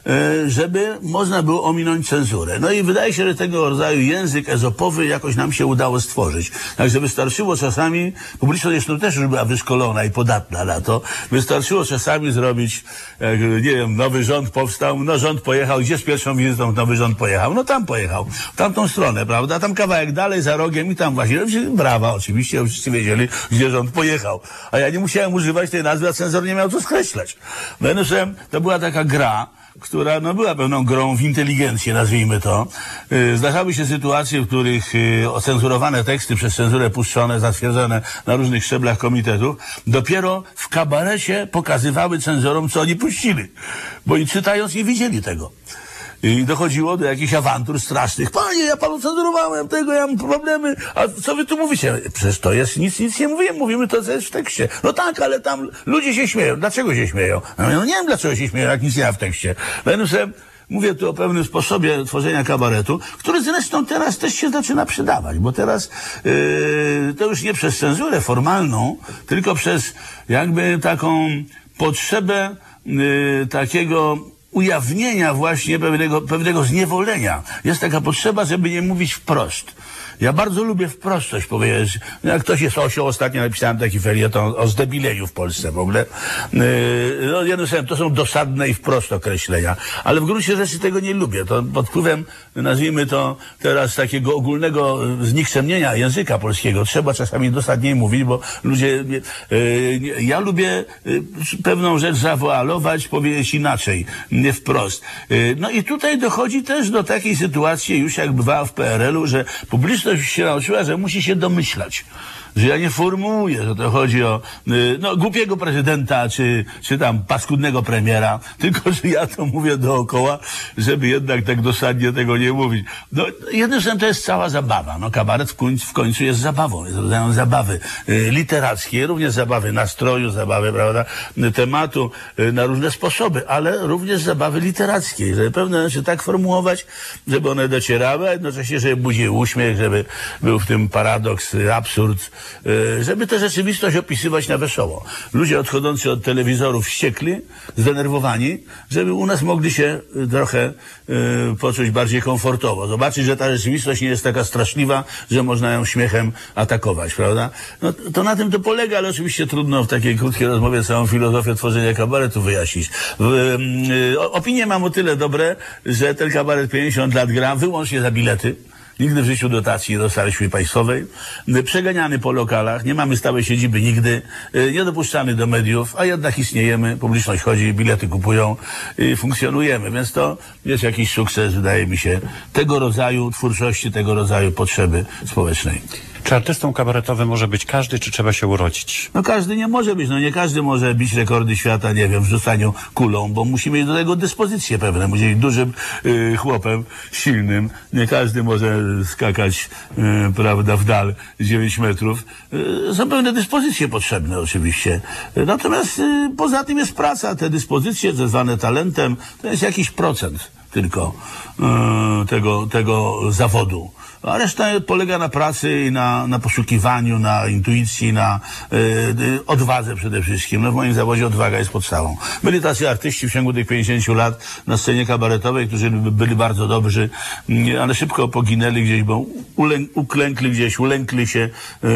żeby można było ominąć cenzurę. No i wydaje się, że tego rodzaju język ezopowy jakoś nam się udało stworzyć. Także wystarczyło czasami, publiczność zresztą też już była wyszkolona i podatna na to, wystarczyło czasami zrobić, jak, nie wiem, nowy rząd powstał, no rząd pojechał, gdzie z pierwszą wizytą nowy rząd pojechał? No tam pojechał, w tamtą stronę, prawda? Tam kawałek dalej, za rogiem i tam właśnie, no, brawa oczywiście, wszyscy wiedzieli, gdzie rząd pojechał. A ja nie musiałem używać tej nazwy, a cenzor nie miał co skreślać. No, to była taka gra, która no, była pewną grą w inteligencję, nazwijmy to. Zdarzały się sytuacje, w których ocenzurowane teksty przez cenzurę puszczone, zatwierdzone na różnych szczeblach komitetów, dopiero w kabarecie pokazywały cenzorom, co oni puścili. Bo i czytając nie widzieli tego. I dochodziło do jakichś awantur strasznych. Panie, ja panu cenzurowałem tego, ja mam problemy. A co wy tu mówicie? Przecież to jest, nic, nic nie mówiłem, mówimy to, co jest w tekście. No tak, ale tam ludzie się śmieją. Dlaczego się śmieją? No nie wiem, dlaczego się śmieją, jak nic nie ma w tekście. No, że mówię tu o pewnym sposobie tworzenia kabaretu, który zresztą teraz też się zaczyna przydawać, bo teraz yy, to już nie przez cenzurę formalną, tylko przez jakby taką potrzebę yy, takiego ujawnienia właśnie pewnego, pewnego zniewolenia. Jest taka potrzeba, żeby nie mówić wprost. Ja bardzo lubię wprost coś powiedzieć. Jak ktoś jest osioł, ostatnio napisałem taki felieton o zdebileniu w Polsce w ogóle. Yy, no, jednym słowem, to są dosadne i wprost określenia. Ale w gruncie rzeczy tego nie lubię. To pod wpływem, nazwijmy to teraz takiego ogólnego znikczemnienia języka polskiego. Trzeba czasami dosadniej mówić, bo ludzie... Yy, ja lubię yy, pewną rzecz zawoalować, powiedzieć inaczej, nie wprost. Yy, no i tutaj dochodzi też do takiej sytuacji, już jak bywała w P R L u, że publiczność już się nauczyła, że musi się domyślać. Że ja nie formułuję, że to chodzi o y, no, głupiego prezydenta, czy, czy tam paskudnego premiera, tylko że ja to mówię dookoła, żeby jednak tak dosadnie tego nie mówić. No, jednym słowem to jest cała zabawa. No, kabaret w końcu, w końcu jest zabawą, jest rodzajem zabawy y, literackiej, również zabawy nastroju, zabawy, prawda, tematu y, na różne sposoby, ale również zabawy literackiej, żeby pewne rzeczy tak formułować, żeby one docierały, a jednocześnie, żeby budziły uśmiech, żeby był w tym paradoks, absurd, żeby tę rzeczywistość opisywać na wesoło. Ludzie odchodzący od telewizorów wściekli, zdenerwowani, żeby u nas mogli się trochę y, poczuć bardziej komfortowo. Zobaczyć, że ta rzeczywistość nie jest taka straszliwa, że można ją śmiechem atakować, prawda? No, to na tym to polega, ale oczywiście trudno w takiej krótkiej rozmowie całą filozofię tworzenia kabaretu wyjaśnić. W, y, opinie mam o tyle dobre, że ten kabaret pięćdziesiąt lat gra wyłącznie za bilety. Nigdy w życiu dotacji nie dostaliśmy państwowej. Przeganiany po lokalach, nie mamy stałej siedziby nigdy, nie dopuszczany do mediów, a jednak istniejemy, publiczność chodzi, bilety kupują i funkcjonujemy. Więc to jest jakiś sukces, wydaje mi się, tego rodzaju twórczości, tego rodzaju potrzeby społecznej. Czy artystą kabaretowym może być każdy, czy trzeba się urodzić? No każdy nie może być, no nie każdy może bić rekordy świata, nie wiem, w rzucaniu kulą, bo musimy mieć do tego dyspozycje pewne. Musi być dużym y, chłopem, silnym. Nie każdy może skakać, y, prawda, w dal dziewięć metrów. Y, są pewne dyspozycje potrzebne oczywiście. Y, natomiast y, poza tym jest praca. Te dyspozycje, zwane talentem, to jest jakiś procent tylko y, tego, tego zawodu. A reszta polega na pracy i na, na poszukiwaniu, na intuicji, na y, y, odwadze przede wszystkim. No w moim zawodzie odwaga jest podstawą. Byli tacy artyści w ciągu tych pięćdziesięciu lat na scenie kabaretowej, którzy byli bardzo dobrzy, y, ale szybko poginęli gdzieś, bo ulę, uklękli gdzieś, ulękli się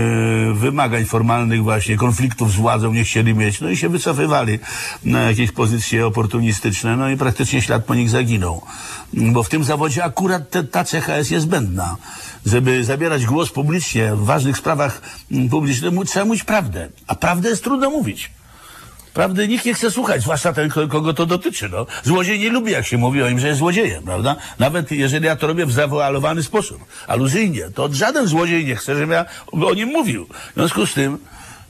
y, wymagań formalnych właśnie, konfliktów z władzą nie chcieli mieć, no i się wycofywali na jakieś pozycje oportunistyczne, no i praktycznie ślad po nich zaginął. Bo w tym zawodzie akurat te, ta cecha jest niezbędna. Żeby zabierać głos publicznie w ważnych sprawach publicznych, trzeba mówić prawdę. A prawdę jest trudno mówić. Prawdy nikt nie chce słuchać, zwłaszcza ten, kogo to dotyczy. No. Złodziej nie lubi, jak się mówi o nim, że jest złodziejem, prawda? Nawet jeżeli ja to robię w zawoalowany sposób, aluzyjnie, to żaden złodziej nie chce, żebym ja o nim mówił. W związku z tym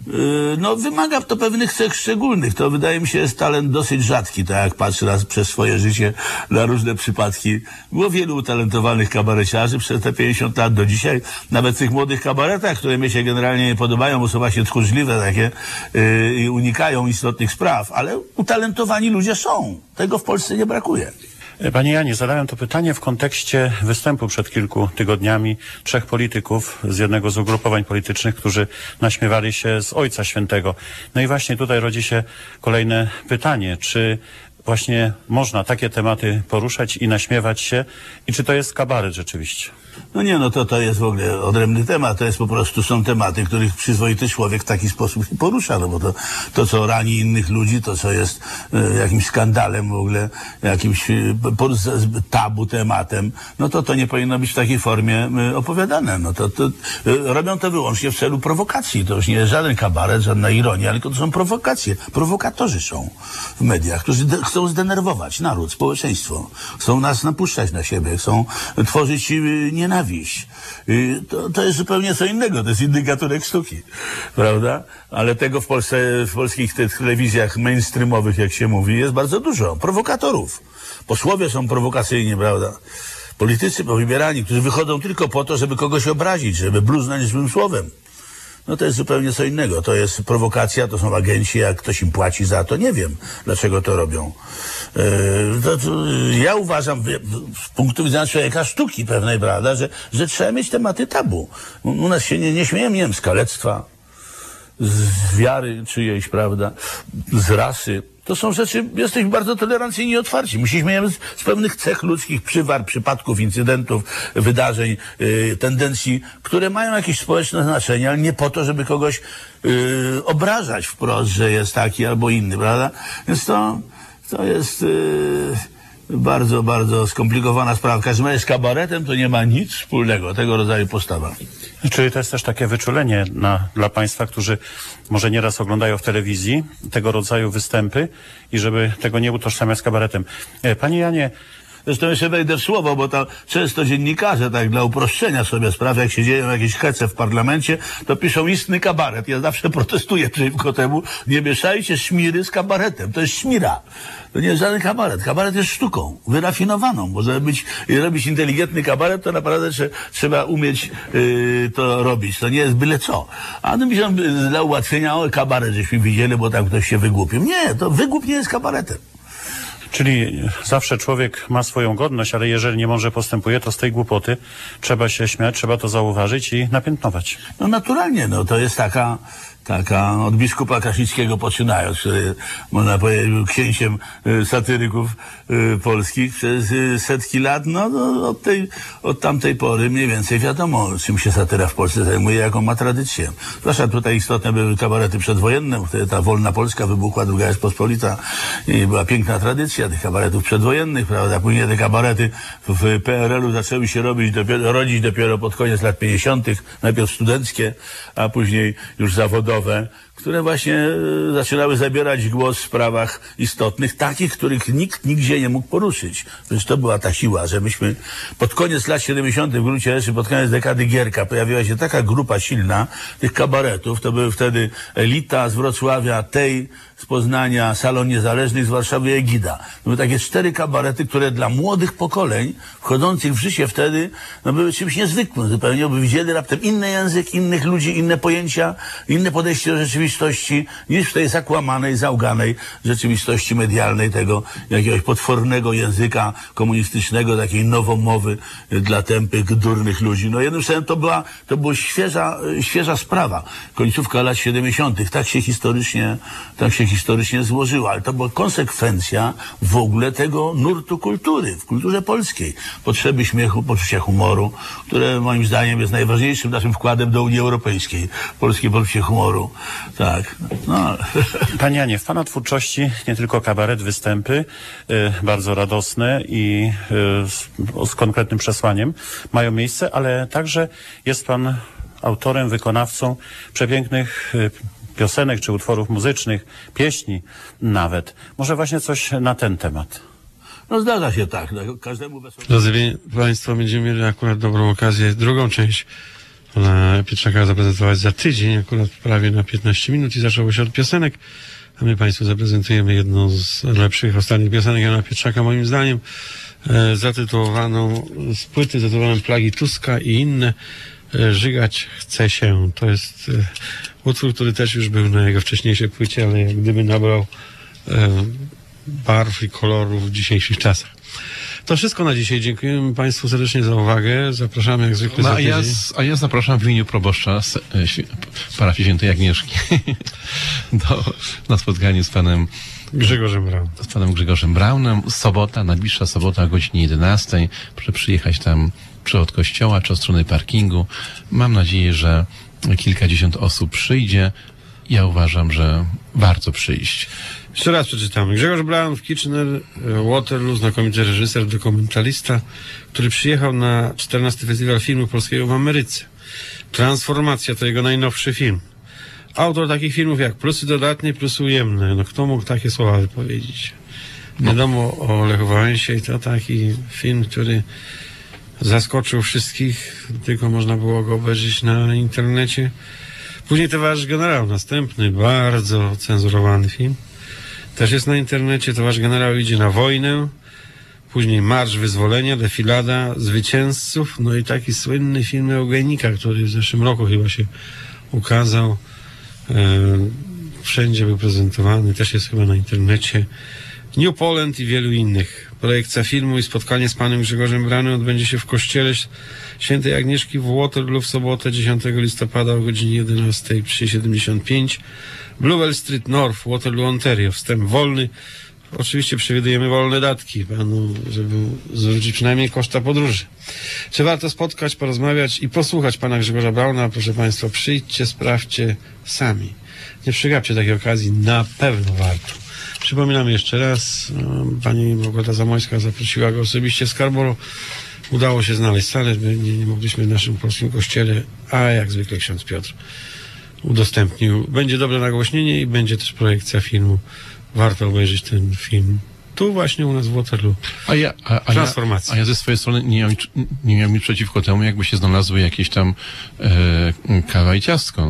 no, wymaga to pewnych cech szczególnych. To wydaje mi się jest talent dosyć rzadki, tak jak patrzę raz przez swoje życie na różne przypadki. Było wielu utalentowanych kabareciarzy przez te pięćdziesiąt lat do dzisiaj. Nawet w tych młodych kabaretach, które mi się generalnie nie podobają, bo są właśnie tchórzliwe takie yy, i unikają istotnych spraw. Ale utalentowani ludzie są. Tego w Polsce nie brakuje. Panie Janie, zadałem to pytanie w kontekście występu przed kilku tygodniami trzech polityków z jednego z ugrupowań politycznych, którzy naśmiewali się z Ojca Świętego. No i właśnie tutaj rodzi się kolejne pytanie, czy właśnie można takie tematy poruszać i naśmiewać się i czy to jest kabaret rzeczywiście? No nie, no to to jest w ogóle odrębny temat. To jest po prostu, są tematy, których przyzwoity człowiek w taki sposób się porusza, no bo to, to co rani innych ludzi, to co jest e, jakimś skandalem w ogóle, jakimś e, tabu tematem, no to to nie powinno być w takiej formie e, opowiadane. No to, to e, robią to wyłącznie w celu prowokacji. To już nie jest żaden kabaret, żadna ironia, tylko to są prowokacje. Prowokatorzy są w mediach, którzy de- chcą zdenerwować naród, społeczeństwo. Chcą nas napuszczać na siebie, chcą tworzyć e, nienawiść. To, to jest zupełnie co innego, to jest inny gatunek sztuki, prawda? Ale tego w Polsce, w polskich te telewizjach mainstreamowych, jak się mówi, jest bardzo dużo. Prowokatorów. Posłowie są prowokacyjni, prawda? Politycy powybierani, którzy wychodzą tylko po to, żeby kogoś obrazić, żeby bluznąć złym słowem. No to jest zupełnie co innego. To jest prowokacja, to są agenci, jak ktoś im płaci za to, nie wiem, dlaczego to robią. Yy, to, to, ja uważam, z punktu widzenia człowieka sztuki pewnej, prawda, że, że trzeba mieć tematy tabu. U, u nas się nie, nie śmiejemy, nie wiem, z kalectwa, z wiary czyjejś, prawda, z rasy. To są rzeczy, jesteśmy bardzo tolerancyjni i otwarci. My się śmiejemy z, z pewnych cech ludzkich, przywar, przypadków, incydentów, wydarzeń, yy, tendencji, które mają jakieś społeczne znaczenie, ale nie po to, żeby kogoś yy, obrażać wprost, że jest taki albo inny, prawda? Więc to, to jest yy, bardzo, bardzo skomplikowana sprawa. W każdym razie z kabaretem to nie ma nic wspólnego, tego rodzaju postawa. Czyli to jest też takie wyczulenie na, dla Państwa, którzy może nieraz oglądają w telewizji tego rodzaju występy i żeby tego nie utożsamiać z kabaretem. Panie Janie, zresztą jeszcze wejdę w słowo, bo to często dziennikarze, tak dla uproszczenia sobie sprawy, jak się dzieją jakieś hece w parlamencie, to piszą istny kabaret. Ja zawsze protestuję przeciwko temu. Nie mieszajcie szmiry z kabaretem. To jest szmira. To nie jest żaden kabaret. Kabaret jest sztuką, wyrafinowaną. Bo żeby być, robić inteligentny kabaret, to naprawdę trze, trzeba umieć yy, to robić. To nie jest byle co. A no mi się dla ułatwienia, o kabaret żeśmy widzieli, bo tam ktoś się wygłupił. Nie, to wygłup nie jest kabaretem. Czyli zawsze człowiek ma swoją godność, ale jeżeli nie mądrze postępuje, to z tej głupoty trzeba się śmiać, trzeba to zauważyć i napiętnować. No naturalnie, no to jest taka, taka od biskupa Krasickiego poczynając, który można powiedzieć był księciem y, satyryków y, polskich przez y, setki lat, no, no od, tej, od tamtej pory mniej więcej wiadomo, czym się satyra w Polsce zajmuje, jaką ma tradycję. Zwłaszcza tutaj istotne były kabarety przedwojenne, wtedy ta wolna Polska wybuchła, druga Rzeczpospolita i była piękna tradycja tych kabaretów przedwojennych, prawda? Później te kabarety w P R L-u zaczęły się robić dopiero, rodzić dopiero pod koniec lat pięćdziesiątych, najpierw studenckie, a później już zawodowe, które właśnie e, zaczynały zabierać głos w sprawach istotnych, takich, których nikt nigdzie nie mógł poruszyć. Przecież to była ta siła, że myśmy pod koniec lat siedemdziesiątych w gruncie rzeczy, pod koniec dekady Gierka pojawiła się taka grupa silna tych kabaretów, to były wtedy Elita z Wrocławia, Tej z Poznania, Salon Niezależnych z Warszawy, Egida. To były takie cztery kabarety, które dla młodych pokoleń, wchodzących w życie wtedy, no były czymś niezwykłym zupełnie, by widzieli raptem inny język, innych ludzi, inne pojęcia, inne podejście do rzeczywistości, niż w tej zakłamanej, załganej rzeczywistości medialnej tego jakiegoś potwornego języka komunistycznego, takiej nowomowy dla tępych, durnych ludzi. No jednym słowem to była, to była świeża, świeża sprawa. Końcówka lat siedemdziesiątych. Tak się historycznie, tak się historycznie złożyła, ale to była konsekwencja w ogóle tego nurtu kultury, w kulturze polskiej. Potrzeby śmiechu, poczucia humoru, które moim zdaniem jest najważniejszym naszym wkładem do Unii Europejskiej. Polskie poczucie humoru. Tak. No. Panie Janie, w Pana twórczości nie tylko kabaret, występy, y, bardzo radosne i y, z, z konkretnym przesłaniem mają miejsce, ale także jest Pan autorem, wykonawcą przepięknych y, piosenek czy utworów muzycznych, pieśni nawet. Może właśnie coś na ten temat. No zdarza się tak. Każdemu wesoło. Drodzy Państwo, będziemy mieli akurat dobrą okazję, drugą część pana Pietrzaka zaprezentować za tydzień, akurat prawie na piętnaście minut i zaczęło się od piosenek, a my Państwu zaprezentujemy jedną z lepszych ostatnich piosenek Jana Pietrzaka, moim zdaniem, e, zatytułowaną z płyty, zatytułowaną Plagi Tuska i inne. E, Żygać chce się. To jest e, utwór, który też już był na jego wcześniejszej płycie, ale jak gdyby nabrał e, barw i kolorów w dzisiejszych czasach. To wszystko na dzisiaj. Dziękujemy Państwu serdecznie za uwagę. Zapraszamy jak zwykle No, za a, ja, tydzień. a ja zapraszam w imieniu proboszcza z, e, świ- parafii świętej Agnieszki do, na spotkanie z panem Grzegorzem Braun. z panem Grzegorzem Braunem. Sobota, najbliższa sobota o godzinie jedenastej. Proszę przyjechać tam czy od kościoła, czy od strony parkingu. Mam nadzieję, że kilkadziesiąt osób przyjdzie. Ja uważam, że warto przyjść. Jeszcze raz przeczytamy. Grzegorz Braun w Kitchener, Waterloo, znakomity reżyser, dokumentalista, który przyjechał na czternasty Festiwal Filmu Polskiego w Ameryce. Transformacja to jego najnowszy film. Autor takich filmów jak Plusy dodatnie, Plusy ujemne. No kto mógł takie słowa wypowiedzieć? Wiadomo o Lechu Wałęsie i to taki film, który zaskoczył wszystkich, tylko można było go obejrzeć na internecie. Później Towarzysz Generał, następny, bardzo cenzurowany film. Też jest na internecie. Towarzysz Generał idzie na wojnę. Później Marsz Wyzwolenia, Defilada Zwycięzców. No i taki słynny film Eugenika, który w zeszłym roku chyba się ukazał. E, wszędzie był prezentowany. Też jest chyba na internecie. New Poland i wielu innych. Projekcja filmu i spotkanie z panem Grzegorzem Braunem odbędzie się w kościele Świętej Agnieszki w Waterloo w sobotę dziesiątego listopada o godzinie jedenastej przy siedemdziesiąt pięć. Bluewell Street North, Waterloo, Ontario. Wstęp wolny. Oczywiście przewidujemy wolne datki panu, żeby zwrócić przynajmniej koszta podróży. Czy warto spotkać, porozmawiać i posłuchać pana Grzegorza Brauna? Proszę państwa, przyjdźcie, sprawdźcie sami. Nie przegapcie takiej okazji, na pewno warto. Przypominam jeszcze raz, pani Małgorzata Zamojska zaprosiła go osobiście z Scarborough. Udało się znaleźć salę, nie, nie mogliśmy w naszym polskim kościele, a jak zwykle ksiądz Piotr udostępnił. Będzie dobre nagłośnienie i będzie też projekcja filmu. Warto obejrzeć ten film. Tu właśnie u nas w Waterloo. A ja, a, a, Transformacja. ja, a ja ze swojej strony nie miałem, nie miałem nic przeciwko temu, jakby się znalazły jakieś tam e, kawa i ciastko.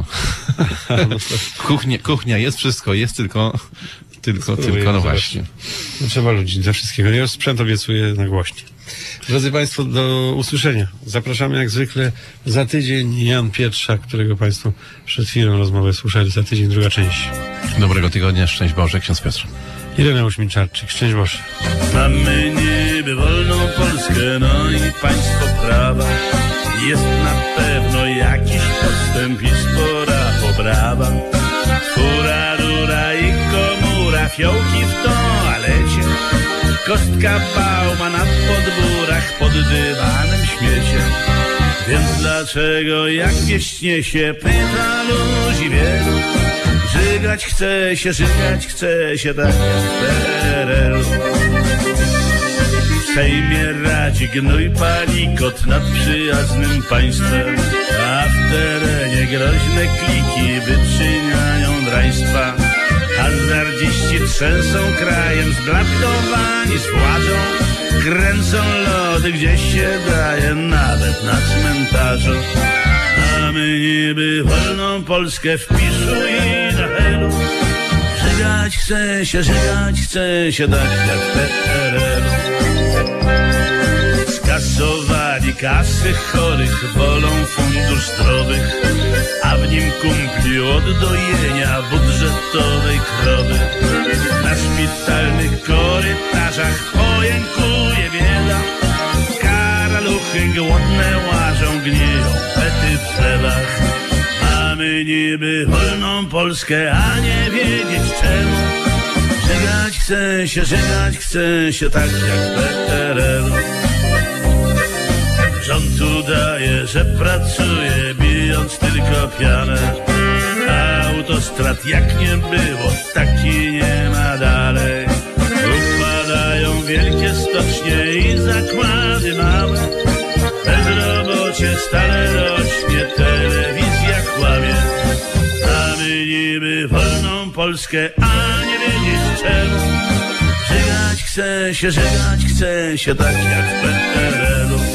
kuchnia, kuchnia jest, wszystko jest, tylko tylko, Spróbuję tylko no zobaczyć. właśnie. No, trzeba ludzi dla wszystkiego. Ja już sprzęt obiecuję na głośnie. Drodzy Państwo, do usłyszenia. Zapraszamy jak zwykle za tydzień. Jan Pietrzak, którego Państwo przed chwilą rozmowę słyszeli. Za tydzień druga część. Dobrego tygodnia, szczęść Boże, ksiądz Piotr. Ireneusz Minczarczyk, szczęść Boże. Mamy niby wolną Polskę, no i państwo prawa. Jest na pewno jakiś postęp i spora poprawa. Fura, rura i komura, fiołki w toalecie. Kostka bauma na podwórach, pod dywanem śmiecie. Więc dlaczego jak wieśnie się pyta ludzi wielu? Żygać chce się, żygać chce się tak jak w P R L. W Sejmie radzi gnój palikot nad przyjaznym państwem, a w terenie groźne kliki wyczyniają draństwa. Hazardziści trzęsą krajem, zblaktowani z władzą, kręcą lody gdzieś się daje, nawet na cmentarzu. A my niby wolną Polskę w piszu i na helu. Żygać chce się, żygać chce się tak jak w P R L. Skasowali kasy chorych, wolą fundusz zdrowych, a w nim kumpli od dojenia budżetowej krowy. Na szpitalnych korytarzach pojękuje bieda, karaluchy głodne łażą, gnieją pety w chlebach. Mamy niby wolną Polskę, a nie wiedzieć czemu. Żygać chce się, żygać chce się tak jak w P R L. Rząd udaje, że pracuje, bijąc tylko pianę. Autostrad jak nie było, taki nie ma dalej. Upadają wielkie stocznie i zakłady małe. Bezrobocie stale rośnie, telewizja kłamie. A my niby wolną Polskę, a nie wiedzieć czemu. Żygać chce się, żygać chce się tak jak w P R L u.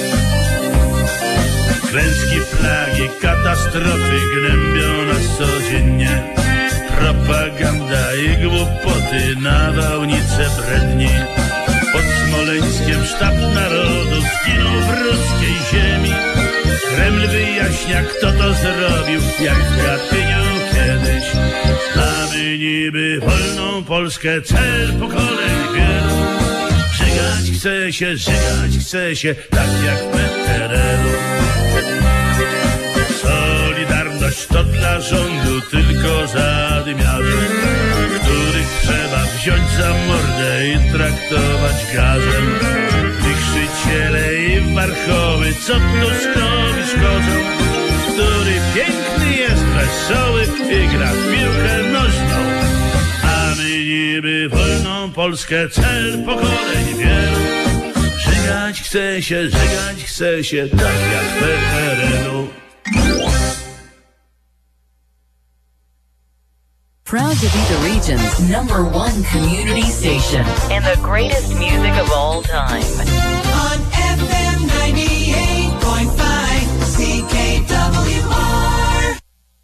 Klęski, plagi, katastrofy gnębią nas codziennie. Propaganda i głupoty, nawałnice bredni. Pod Smoleńskiem sztab narodu zginął w ruskiej ziemi. Kreml wyjaśnia, kto to zrobił, jak w Katyniu kiedyś. A my niby wolną Polskę, cel pokoleń wielu. Żygać chce się, żygać chce się, tak jak w P R L u. Solidarność to dla rządu tylko zadymiarze, których trzeba wziąć za mordę i traktować gazem. Wichrzyciele i warchoły, co Tuskowi szkodzą, który piękny jest, wesoły i gra w piłkę nożną. A my niby wolną Polskę, cel pokoleń wielu. Żygać chce się, żygać chce się, tak jak w P R L u. Proud to be the region's number one community station and the greatest music of all time. On F M ninety-eight point five C K W R.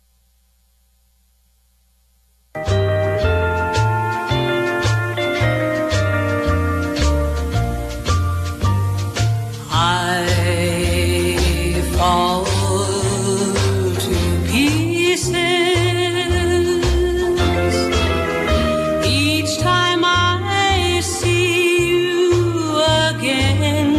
I fall to pieces each time I see you again.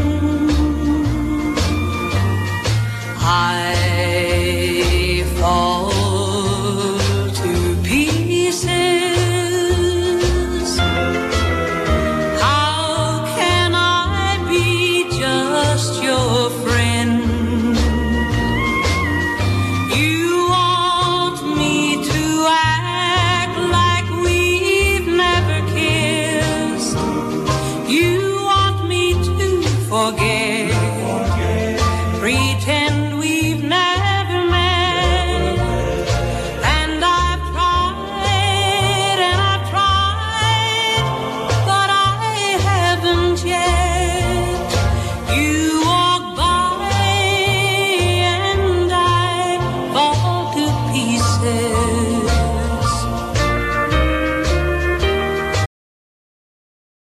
I fall to pieces. How can I be just your friend? You want me to act like we've never kissed. You want me to forget